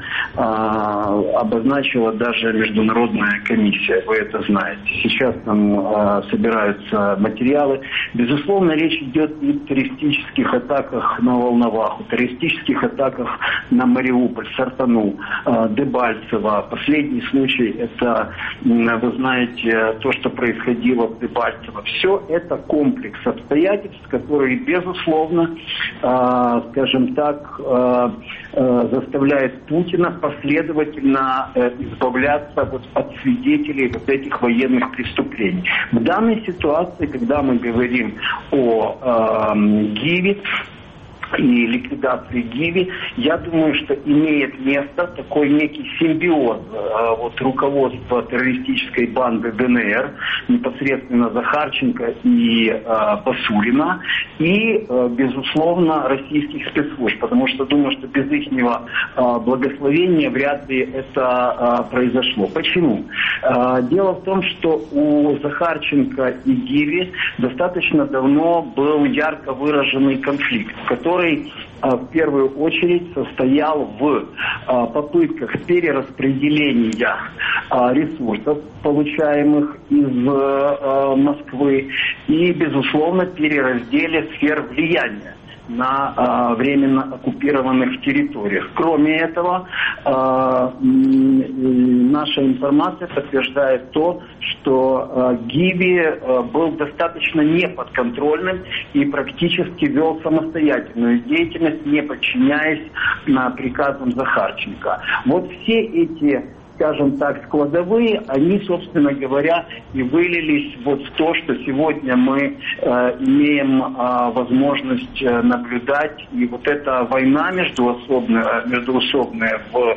обозначила даже международная комиссия, вы это знаете. Сейчас там э, собираются материалы. Безусловно, речь идет и о террористических атаках на Волноваху, террористических атаках на Мариуполь, Сартану, э, Дебальцево. Последний случай, это, э, вы знаете, то, что происходило в Дебальцево. Все это комплекс обстоятельств, которые, безусловно, э, скажем так, э, э, заставляют Путина последовательно избавляться вот от свидетелей вот этих военных преступлений. В данной ситуации, когда мы говорим о э, ГИВе и ликвидации ГИВи, я думаю, что имеет место такой некий симбиоз э, вот, руководства террористической банды ДНР, непосредственно Захарченко и э, Басурина, и, э, безусловно, российских спецслужб, потому что думаю, что без их э, благословения вряд ли это э, произошло. Почему? Э, дело в том, что у Захарченко и ГИВи достаточно давно был ярко выраженный конфликт, который в первую очередь состоял в попытках перераспределения ресурсов, получаемых из Москвы, и, безусловно, переразделе сфер влияния на э, временно оккупированных территориях. Кроме этого, э, наша информация подтверждает то, что э, ГИВи э, был достаточно неподконтрольным и практически вел самостоятельную деятельность, не подчиняясь на приказам Захарченко. Вот все эти, скажем так, складовые, они, собственно говоря, и вылились вот в то, что сегодня мы э, имеем э, возможность э, наблюдать. И вот эта война междуусобная, междуусобная в,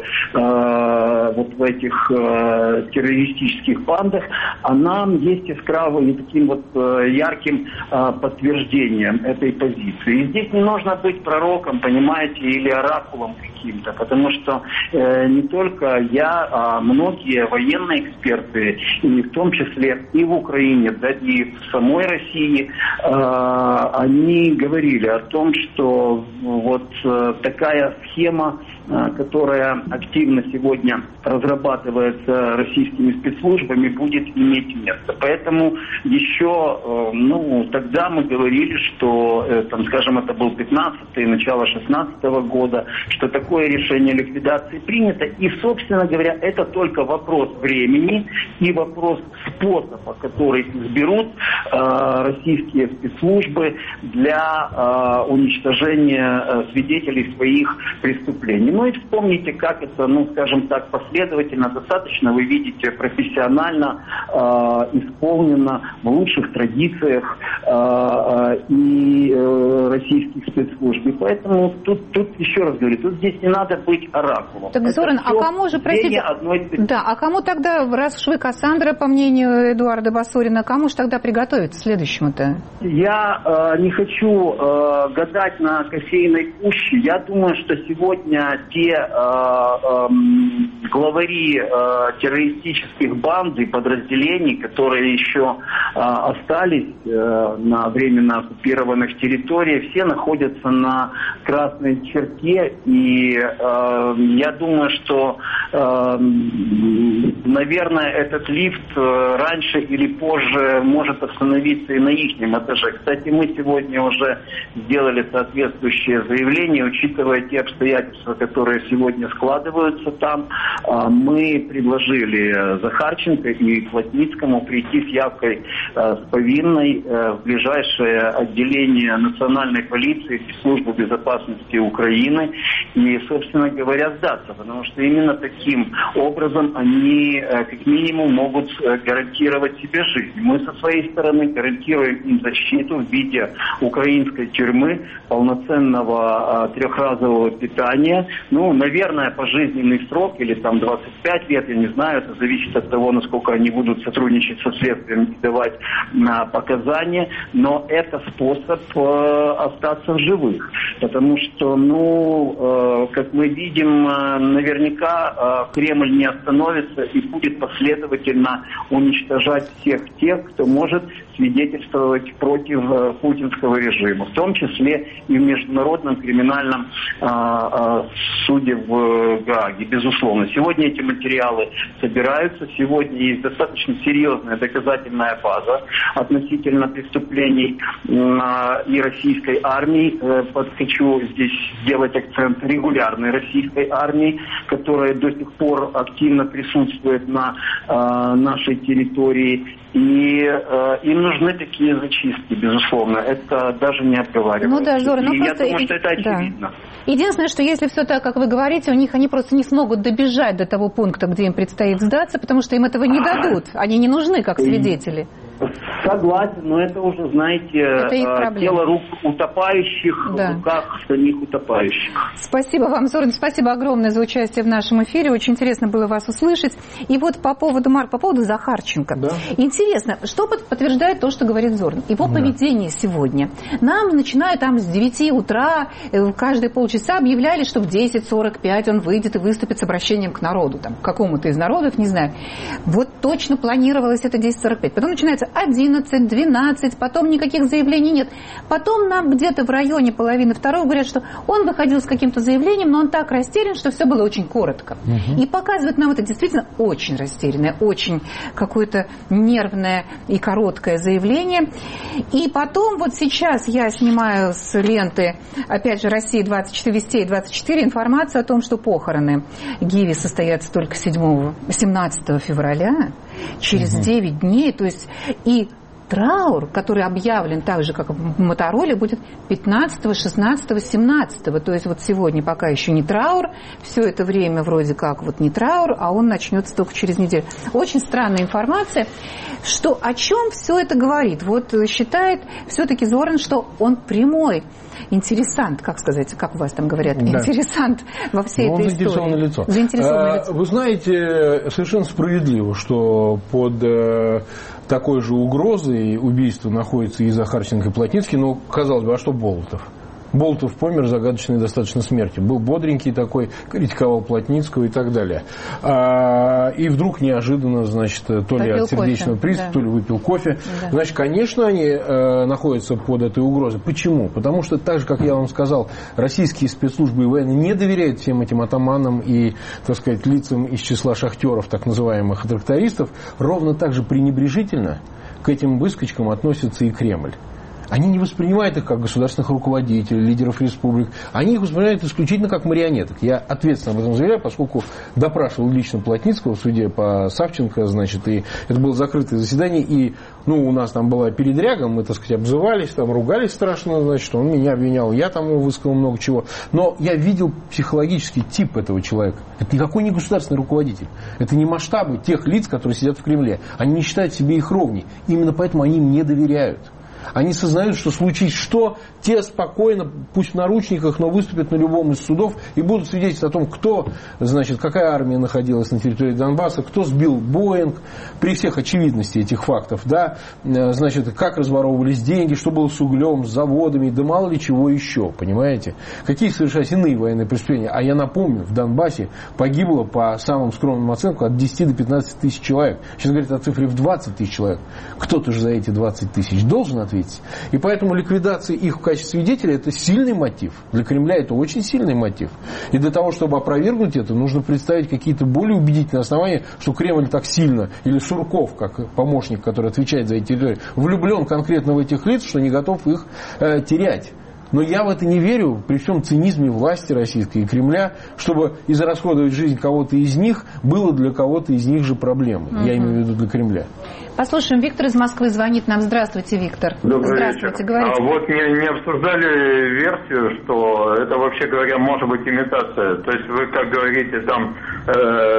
э, вот в этих э, террористических бандах, она есть искравым и таким вот э, ярким э, подтверждением этой позиции. И здесь не нужно быть пророком, понимаете, или оракулом каким-то, потому что э, не только я, а многие военные эксперты, и в том числе и в Украине, да, и в самой России, э, они говорили о том, что вот э, такая схема, э, которая активно сегодня разрабатывается российскими спецслужбами, будет иметь место. Поэтому еще, э, ну, тогда мы говорили, что, э, там, скажем, это был пятнадцатый, начало шестнадцатого года, что такое решение ликвидации принято, и, собственно говоря, это только вопрос времени и вопрос способа, который изберут э, российские спецслужбы для э, уничтожения э, свидетелей своих преступлений. Ну и вспомните, как это, ну, скажем так, последовательно, достаточно, вы видите, профессионально э, исполнено в лучших традициях э, э, и э, российских спецслужб. И поэтому тут, тут, еще раз говорю, тут здесь не надо быть оракулом. Так, Зоран, а кому же, простите, одной... да, а кому тогда, раз уж вы Кассандра, по мнению Эдуарда Басурина, кому же тогда приготовиться к следующему-то? Я э, не хочу э, гадать на кофейной гуще. Я думаю, что сегодня те э, э, главари э, террористических банд и подразделений, которые еще э, остались э, на временно оккупированных территориях, все находятся на красной черте. И э, я думаю, что э, наверное, этот лифт раньше или позже может остановиться и на ихнем этаже. Кстати, мы сегодня уже сделали соответствующее заявление, учитывая те обстоятельства, которые сегодня складываются там. Мы предложили Захарченко и Плотницкому прийти с явкой с повинной в ближайшее отделение национальной полиции и службы безопасности Украины и, собственно говоря, сдаться, потому что именно таким образом они, как минимум, могут гарантировать себе жизнь. Мы со своей стороны гарантируем им защиту в виде украинской тюрьмы, полноценного трехразового питания, ну, наверное, пожизненный срок или там двадцать пять лет, я не знаю, это зависит от того, насколько они будут сотрудничать со следствием и давать показания, но это способ э, остаться в живых, потому что, ну, э, как мы видим, э, наверняка э, Кремль не остановится и будет последовательно уничтожать всех тех, кто может свидетельствовать против э, путинского режима, в том числе и в Международном криминальном э, э, суде в Гааге, безусловно. Сегодня эти материалы собираются, сегодня есть достаточно серьезная доказательная база относительно преступлений э, и российской армии. Э, хочу здесь сделать акцент регулярной российской армии, которая до сих пор активно присутствует на э, нашей территории. И э, им нужны такие зачистки, безусловно. Это даже не обговаривается. Ну да, Зоран, ну и просто... я думаю, что это очевидно. Да. Единственное, что если все так, как вы говорите, у них они просто не смогут добежать до того пункта, где им предстоит сдаться, потому что им этого не дадут. Они не нужны как свидетели. Согласен, но это уже, знаете, это дело рук утопающих, да, в руках самих утопающих. Спасибо вам, Зоран, спасибо огромное за участие в нашем эфире. Очень интересно было вас услышать. И вот по поводу, Марк, по поводу Захарченко. Да. Интересно, что подтверждает то, что говорит Зоран? Его да. поведение сегодня. Нам, начиная там с девяти утра, каждые полчаса объявляли, что в десять сорок пять он выйдет и выступит с обращением к народу, там, к какому-то из народов, не знаю. Вот точно планировалось это десять сорок пять. Потом начинается одиннадцать, двенадцать, потом никаких заявлений нет. Потом нам где-то в районе половины второго говорят, что он выходил с каким-то заявлением, но он так растерян, что все было очень коротко. Угу. И показывает нам это действительно очень растерянное, очень какое-то нервное и короткое заявление. И потом вот сейчас я снимаю с ленты, опять же, Россия двадцать четыре, Вестей двадцать четыре, информацию о том, что похороны Гиви состоятся только семнадцатого февраля, через угу. девять дней, то есть и траур, который объявлен так же, как в Мотороле, будет пятнадцатого, шестнадцатого, семнадцатого. То есть вот сегодня пока еще не траур, все это время вроде как вот не траур, а он начнется только через неделю. Очень странная информация. Что, о чем все это говорит? Вот считает все-таки Зоран, что он прямой интересант, как сказать, как у вас там говорят, да. интересант во всей Но этой он заинтересованное истории. Лицо. Заинтересованное а, лицо. Вы знаете, совершенно справедливо, что под э, такой же угрозой убийства находится и Захарченко, и Плотницкий. Но, казалось бы, а что Болотов? Болотов помер загадочной достаточно смертью. Был бодренький такой, критиковал Плотницкого и так далее. А, и вдруг неожиданно, значит, то ли Попил от сердечного кофе, приступа, да. то ли выпил кофе. Да. Значит, конечно, они э, находятся под этой угрозой. Почему? Потому что, так же, как я вам сказал, российские спецслужбы и военные не доверяют всем этим атаманам и, так сказать, лицам из числа шахтеров, так называемых, и трактористов. Ровно так же пренебрежительно к этим выскочкам относится и Кремль. Они не воспринимают их как государственных руководителей, лидеров республик. Они их воспринимают исключительно как марионеток. Я ответственно об этом заявляю, поскольку допрашивал лично Плотницкого в суде по Савченко, значит, и это было закрытое заседание, и, ну, у нас там была передряга, мы, так сказать, обзывались, там, ругались страшно, значит, он меня обвинял, я там ему высказал много чего. Но я видел психологический тип этого человека. Это никакой не государственный руководитель. Это не масштабы тех лиц, которые сидят в Кремле. Они не считают себе их ровней. Именно поэтому они им не доверяют. Они сознают, что случись что, те спокойно, пусть в наручниках, но выступят на любом из судов и будут свидетельствовать о том, кто, значит, какая армия находилась на территории Донбасса, кто сбил Боинг, при всех очевидности этих фактов, да, значит, как разворовывались деньги, что было с углем, с заводами, да мало ли чего еще, понимаете? Какие совершать иные военные преступления. А я напомню, в Донбассе погибло, по самым скромным оценкам, от десяти до пятнадцати тысяч человек. Сейчас говорят о цифре в двадцать тысяч человек. Кто-то же за эти двадцать тысяч должен ответить видите. И поэтому ликвидация их в качестве свидетелей – это сильный мотив. Для Кремля это очень сильный мотив. И для того, чтобы опровергнуть это, нужно представить какие-то более убедительные основания, что Кремль так сильно, или Сурков, как помощник, который отвечает за эти территории, влюблен конкретно в этих лиц, что не готов их э, терять. Но я в это не верю, при всем цинизме власти российской и Кремля, чтобы израсходовать жизнь кого-то из них было для кого-то из них же проблемой. Угу. Я имею в виду для Кремля. Послушаем, Виктор из Москвы звонит нам. Здравствуйте, Виктор. Добрый Здравствуйте, вечер. говорите. А вот не, не обсуждали версию, что это, вообще говоря, может быть имитация. То есть вы, как говорите, там э,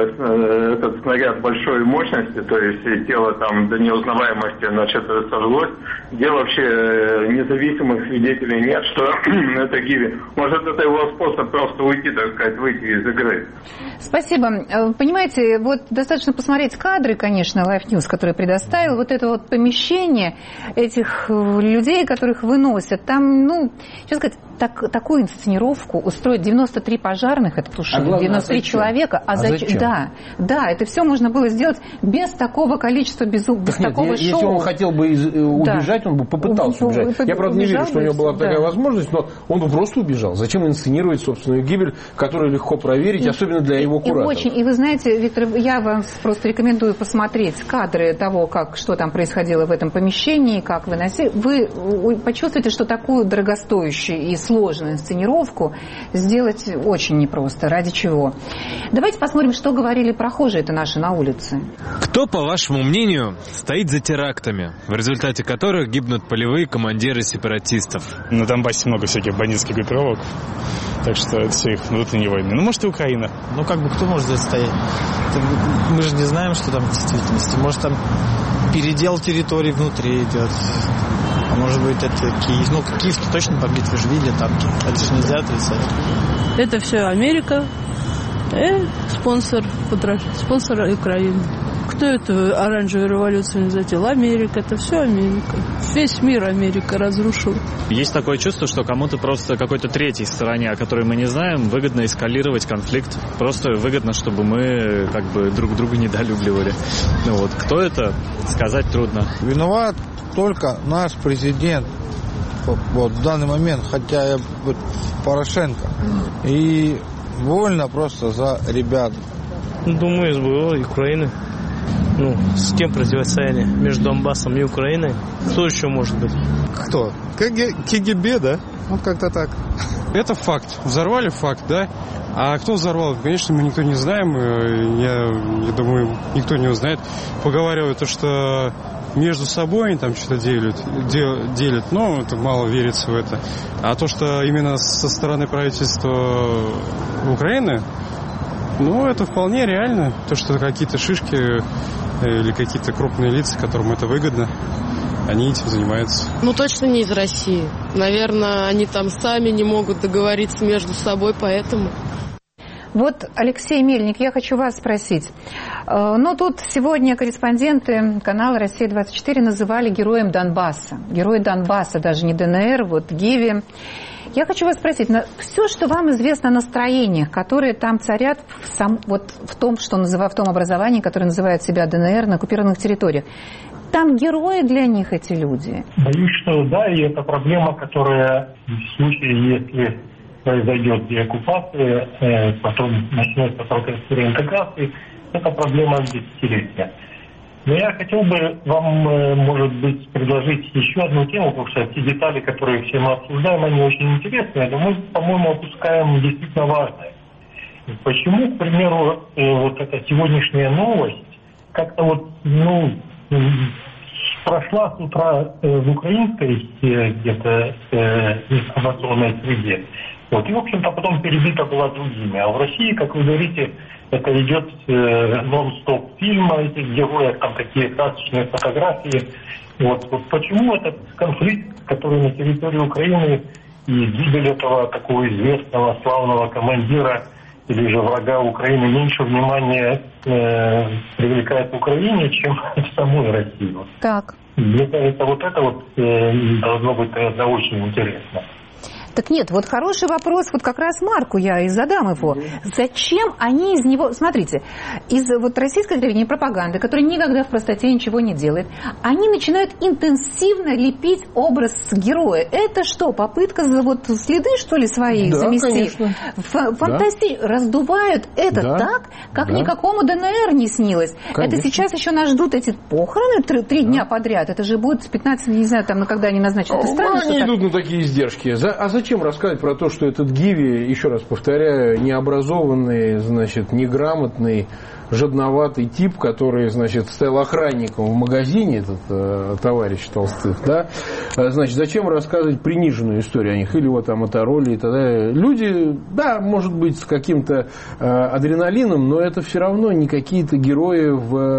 э, этот снаряд большой мощности, то есть тело там до неузнаваемости, значит, сожглось. Где вообще э, независимых свидетелей нет, что это Гиви. Может, это его способ просто уйти, так сказать, выйти из игры. Спасибо. Понимаете, вот достаточно посмотреть кадры, конечно, Life News, которые предоставили. Вот это вот помещение этих людей, которых выносят. Там, ну, что сказать, так, такую инсценировку устроить девяносто три пожарных, это тушили, а главное, девяносто три а человека. А, а зачем? зачем? Да, да, это все можно было сделать без такого количества, без, без нет, такого если шоу. Если он хотел бы из, убежать, да. он бы попытался он, убежать. Он, Я, правда, не верю, что у него была да. такая возможность, но он бы просто убежал. Зачем инсценировать собственную гибель, которую легко проверить, и, особенно для его куратора? И, очень, и вы знаете, Виктор, я вам просто рекомендую посмотреть кадры того, как, что там происходило в этом помещении, как выносили. Вы почувствуете, что такую дорогостоящую и сложную инсценировку сделать очень непросто. Ради чего? Давайте посмотрим, что говорили прохожие-то наши на улице. Кто, по вашему мнению, стоит за терактами, в результате которых гибнут полевые командиры сепаратистов? На Донбассе много всяких бандитских группировок, так что это все их внутренние войны. Ну, может, и Украина. Ну, как бы, кто может здесь стоять? Мы же не знаем, что там в действительности. Может, там передел территории внутри идет. А может быть, это Киев. Ну, Киев-то точно побит, вы же видели танки. Это же нельзя отрицать. Это все Америка. И спонсор, спонсор Украины. Кто эту оранжевую революцию не затеял? Америка. Это все Америка. Весь мир Америка разрушил. Есть такое чувство, что кому-то просто какой-то третьей стороне, о которой мы не знаем, выгодно эскалировать конфликт. Просто выгодно, чтобы мы как бы друг друга недолюбливали. Ну вот, кто это, сказать трудно. Виноват только наш президент вот в данный момент, хотя я вот, Порошенко. И больно просто за ребят. Думаю, СБО и Украины. Ну, с кем противостояние? Между Донбассом и Украиной? Кто еще может быть? Кто? КГБ, да? Вот как-то так. Это факт. Взорвали факт, да? А кто взорвал? Конечно, мы никто не знаем. Я, я думаю, никто не узнает. Поговаривают, что между собой они там что-то делят, дел, делят, но это мало верится в это. А то, что именно со стороны правительства Украины, ну, это вполне реально. То, что какие-то шишки или какие-то крупные лица, которым это выгодно, они этим занимаются. Ну, точно не из России. Наверное, они там сами не могут договориться между собой, поэтому... Вот, Алексей Мельник, я хочу вас спросить. Ну, тут сегодня корреспонденты канала «Россия двадцать четыре» называли героем Донбасса. Герой Донбасса, даже не ДНР, вот Гиви. Я хочу вас спросить, все, что вам известно о настроениях, которые там царят в, сам, вот в, том, что называют, в том образовании, которое называет себя ДНР на оккупированных территориях, там герои для них эти люди? Боюсь, что да, и это проблема, которая в случае, если произойдет деоккупация, потом начнется процесс реинтеграции, это проблема десятилетия. Но я хотел бы вам, может быть, предложить еще одну тему, потому что те детали, которые все мы обсуждаем, они очень интересные, но мы, по-моему, опускаем действительно важное. Почему, к примеру, вот эта сегодняшняя новость как-то вот, ну, прошла с утра в украинской где-то информационной среде, вот, и, в общем-то, потом перебита была другими. А в России, как вы говорите, это идет э, нон-стоп фильма этих героев, там такие красочные фотографии. Вот, вот почему этот конфликт, который на территории Украины и гибель этого такого известного, славного командира или же врага Украины меньше внимания э, привлекает в Украине, чем в самой России? Так. Мне кажется, вот это вот э, должно быть, наверное, очень интересно. Так нет, вот хороший вопрос, вот как раз Марку я и задам его. Зачем они из него... Смотрите, из вот российской телевидения пропаганды, которая никогда в простоте ничего не делает, они начинают интенсивно лепить образ героя. Это что, попытка вот следы, что ли, свои да, замести? Конечно. Фантастично. Да. Раздувают это да. так, как да. никакому ДНР не снилось. Конечно. Это сейчас еще нас ждут эти похороны три, три да. дня подряд. Это же будет пятнадцать, не знаю, там, когда они назначат. Это странно, они идут на такие издержки. А зачем рассказывать про то, что этот Гиви, еще раз повторяю, необразованный, значит, неграмотный, жадноватый тип, который, значит, стоял охранником в магазине, этот э, товарищ Толстых, да, значит, зачем рассказывать приниженную историю о них, или вот о Мотороле и так далее. Люди, да, может быть, с каким-то э, адреналином, но это все равно не какие-то герои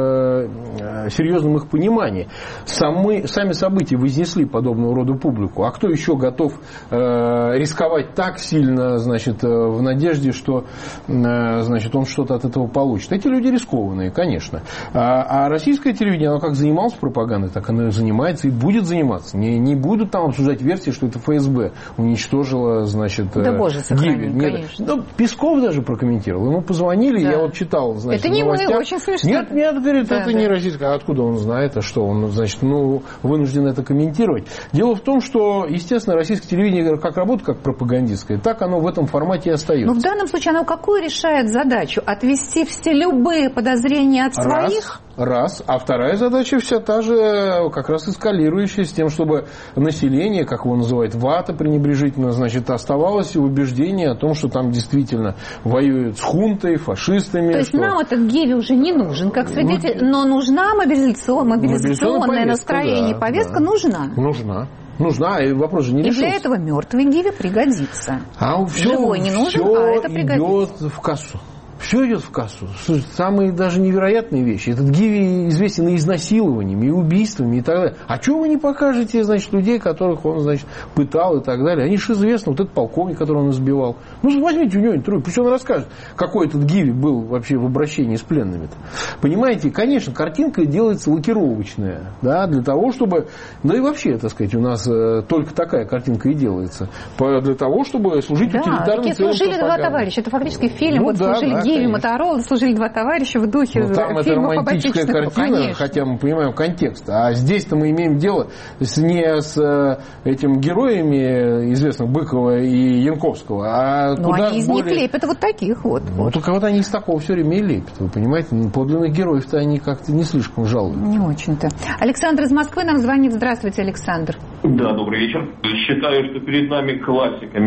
в э, серьезном их понимании. Самы, сами события вознесли подобного рода публику. А кто еще готов э, рисковать так сильно, значит, в надежде, что, э, значит, он что-то от этого получит? Эти люди люди рискованные, конечно. А, а российское телевидение, оно как занималось пропагандой, так оно и занимается и будет заниматься. Не, не будут там обсуждать версии, что это ФСБ уничтожило, значит, да, боже, сохрани, Гиви. Нет, да, Песков даже прокомментировал. Ему позвонили, да. я вот читал, значит, это не мы, очень смешно. Нет, нет, говорит, да, это да. не российское. А откуда он знает, а что? Он, значит, ну, вынужден это комментировать. Дело в том, что, естественно, российское телевидение как работает, как пропагандистское, так оно в этом формате и остается. Но в данном случае оно какую решает задачу? Отвести все любые подозрения от своих? Раз, раз. А вторая задача вся та же, как раз эскалирующая, с тем, чтобы население, как его называют, вата пренебрежительно, значит, оставалось в убеждении о том, что там действительно воюют с хунтой, фашистами. То есть что... нам этот Гиви уже не нужен, как свидетель, ну, но нужна мобилизационная, мобилизационное повестка, настроение, да, повестка да. нужна. Нужна. Нужна, и вопрос же не решился. И для этого мертвый Гиви пригодится. А все, живой не нужен, все а это пригодится. идет в кассу. Все идет в кассу. Самые даже невероятные вещи. Этот Гиви известен и изнасилованиями, и убийствами, и так далее. А чего вы не покажете, значит, людей, которых он, значит, пытал и так далее? Они же известны. Вот этот полковник, которого он избивал. Ну, возьмите у него интервью, пусть он расскажет, какой этот Гиви был вообще в обращении с пленными-то. Понимаете, конечно, картинка делается лакировочная, да, для того, чтобы... Да и вообще, так сказать, у нас э, только такая картинка и делается. По, для того, чтобы служить да, утилитарным целям. Да, служили два товарища. Это фактически фильм. Ну, вот да, служили да, Гиви, Моторола, служили два товарища в духе ну, там фильмов это романтическая картина, конечно. Хотя мы понимаем контекст. А здесь-то мы имеем дело с, не с этим героями известных Быкова и Янковского, а ну, куда они из более... них лепят вот таких вот. Ну, вот. Только вот они из такого все время и лепят, вы понимаете? Подлинных героев-то они как-то не слишком жалуют. Не очень-то. Александр из Москвы нам звонит. Здравствуйте, Александр. Да, добрый вечер. Считаю, что перед нами классика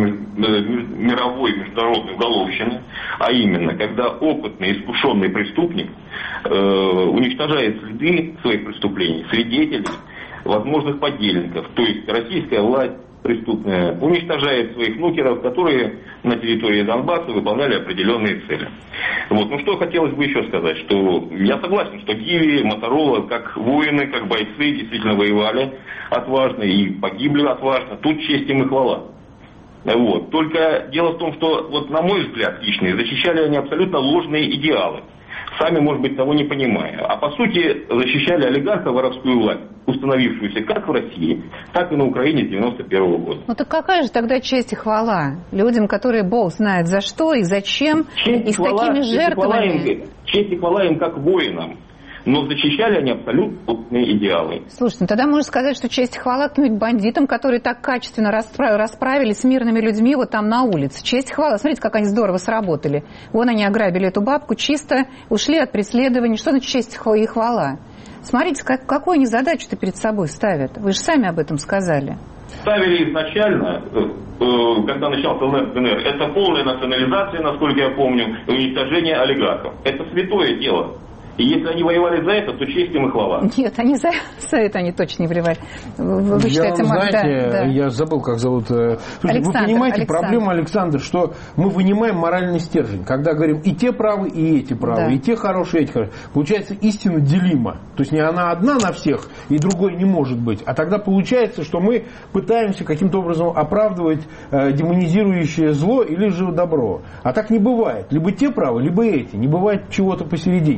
мировой международной уголовщины, а именно, когда опытный, искушенный преступник э, уничтожает следы своих преступлений, свидетелей, возможных подельников. То есть российская власть преступная уничтожает своих нукеров, которые на территории Донбасса выполняли определенные цели. Вот. Ну что хотелось бы еще сказать, что я согласен, что Гиви, Моторола, как воины, как бойцы действительно воевали отважно и погибли отважно. Тут честь им и хвала. Вот. Только дело в том, что, вот, на мой взгляд, личный, защищали они абсолютно ложные идеалы. Сами, может быть, того не понимая. А по сути защищали олигарха, воровскую власть, установившуюся как в России, так и на Украине с девяносто первого года. Ну так какая же тогда честь и хвала людям, которые Бог знает за что и зачем, честь и с хвала, такими жертвами? Честь, честь и хвала им как воинам. Но защищали они абсолютно собственные идеалы. Слушайте, ну тогда можно сказать, что честь и хвала каким-нибудь бандитам, которые так качественно расправ... расправились с мирными людьми вот там на улице. Честь и хвала. Смотрите, как они здорово сработали. Вон они ограбили эту бабку, чисто ушли от преследования. Что значит честь и хвала? Смотрите, как, какую они задачу-то перед собой ставят. Вы же сами об этом сказали. Ставили изначально, когда начался ЛНР, это полная национализация, насколько я помню, и уничтожение олигархов. Это святое дело. И если они воевали за это, то честь им и хвала. Нет, они за, за это они точно не воевали. Вы, вы считаете, я, знаете, да, да. я забыл, как зовут. Слушайте, вы понимаете, Александр. Проблема, Александр, что мы вынимаем моральный стержень. Когда говорим и те правы, и эти правы, да. и те хорошие, и эти хорошие. Получается, истина делима. То есть не она одна на всех, и другой не может быть. А тогда получается, что мы пытаемся каким-то образом оправдывать э, демонизирующее зло или же добро. А так не бывает. Либо те правы, либо эти. Не бывает чего-то посередине.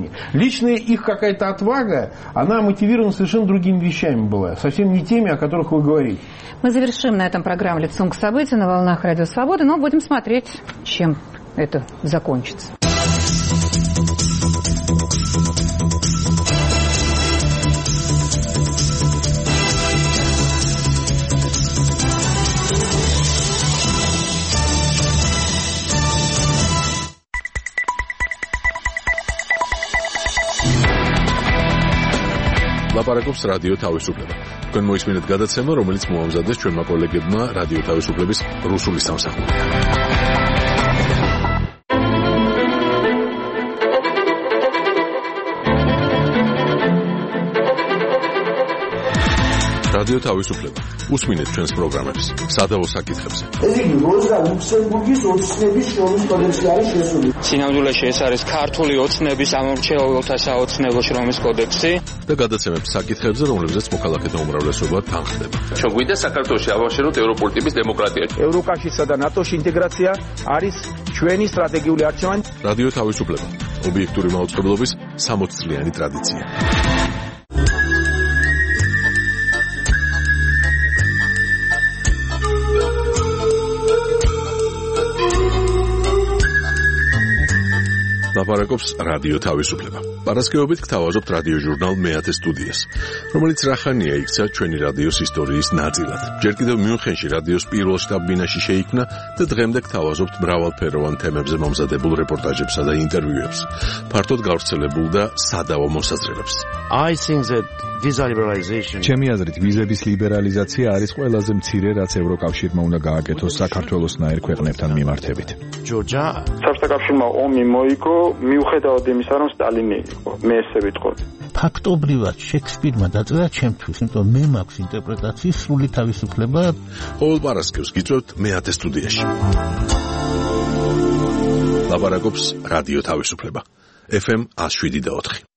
Личная их какая-то отвага, она мотивирована совершенно другими вещами была, совсем не теми, о которых вы говорите. Мы завершим на этом программу «Лицом к событию» на волнах Радио Свободы, но будем смотреть, чем это закончится. ლაპარაკობს რადიო თავისუფლება. თქვენ მოისმინეთ გადაცემა, რომელიც მოამზადეს ჩვენმა კოლეგებმა რადიო თავისუფლების რუსული სამსახურიდან. რადიო თავისუფლება. უსმინეთ ჩვენს პროგრამებს სადავო საკითხებზე. ეს იგი როზა ლუქსემბურგის ოცნების შრომის კოდექსი არის შესული. სინამდვილეში ეს არის ქართული ოცნების ამომრჩეველთა საოცნებო შრომის კოდექსი და გადაცემებს საკითხებზე, რომლებზეც მოქალაქეთა უმრავლესობა თანხდება. ჩვენ გვინდა საქართველოში ავაშენოთ ევროპული ტიპის დემოკრატია. ევროკავშირსა და ნატოში ინტეგრაცია არის ჩვენი სტრატეგიული არჩევანი. რადიო თავისუფლება. ობიექტური მაუწყებლობის სამოც წლიანი ტრადიცია. ლაპარაკობს რადიო თავისუფლება. პარასკევობით გთავაზობთ რადიო ჟურნალ მეათე სტუდიას, რომელიც რახანია იქცა ჩვენი რადიოს ისტორიის ნაწილად. ჯერ კიდევ მიუნხენში რადიოს პირველ შტაბ-ბინაში შეიქმნა და დღემდე გთავაზობთ მრავალფეროვან თემებზე მომზადებულ რეპორტაჟებსა და ინტერვიუებს, ფართოდ გავრცელებულ და სადავო მოსაზრებებს. I think that visa liberalization ჩემი აზრით ვიზების ლიბერალიზაცია არის ყველაზე მცირე, რაც ევროკავშირმა უნდა გააკეთოს საქართველოსნაირ ქვეყნებთან მიმართებით. ჯორჯა საბჭოთა კავშირმა ომი მოიგო მიუხედავად იმისა, რომ სტალინი იყო. მე ესე ვიტყოდი. ფაქტობრივად შექსპირმა დაწერა ჩემთვის, იმიტომ მე მაქვს ინტერპრეტაციის სრული თავისუფლება. ყოველ პარასკევს გიწევთ მეათე სტუდიაში. ლაპარაკობს რადიო თავისუფლება. ეფ ემ one oh seven point four.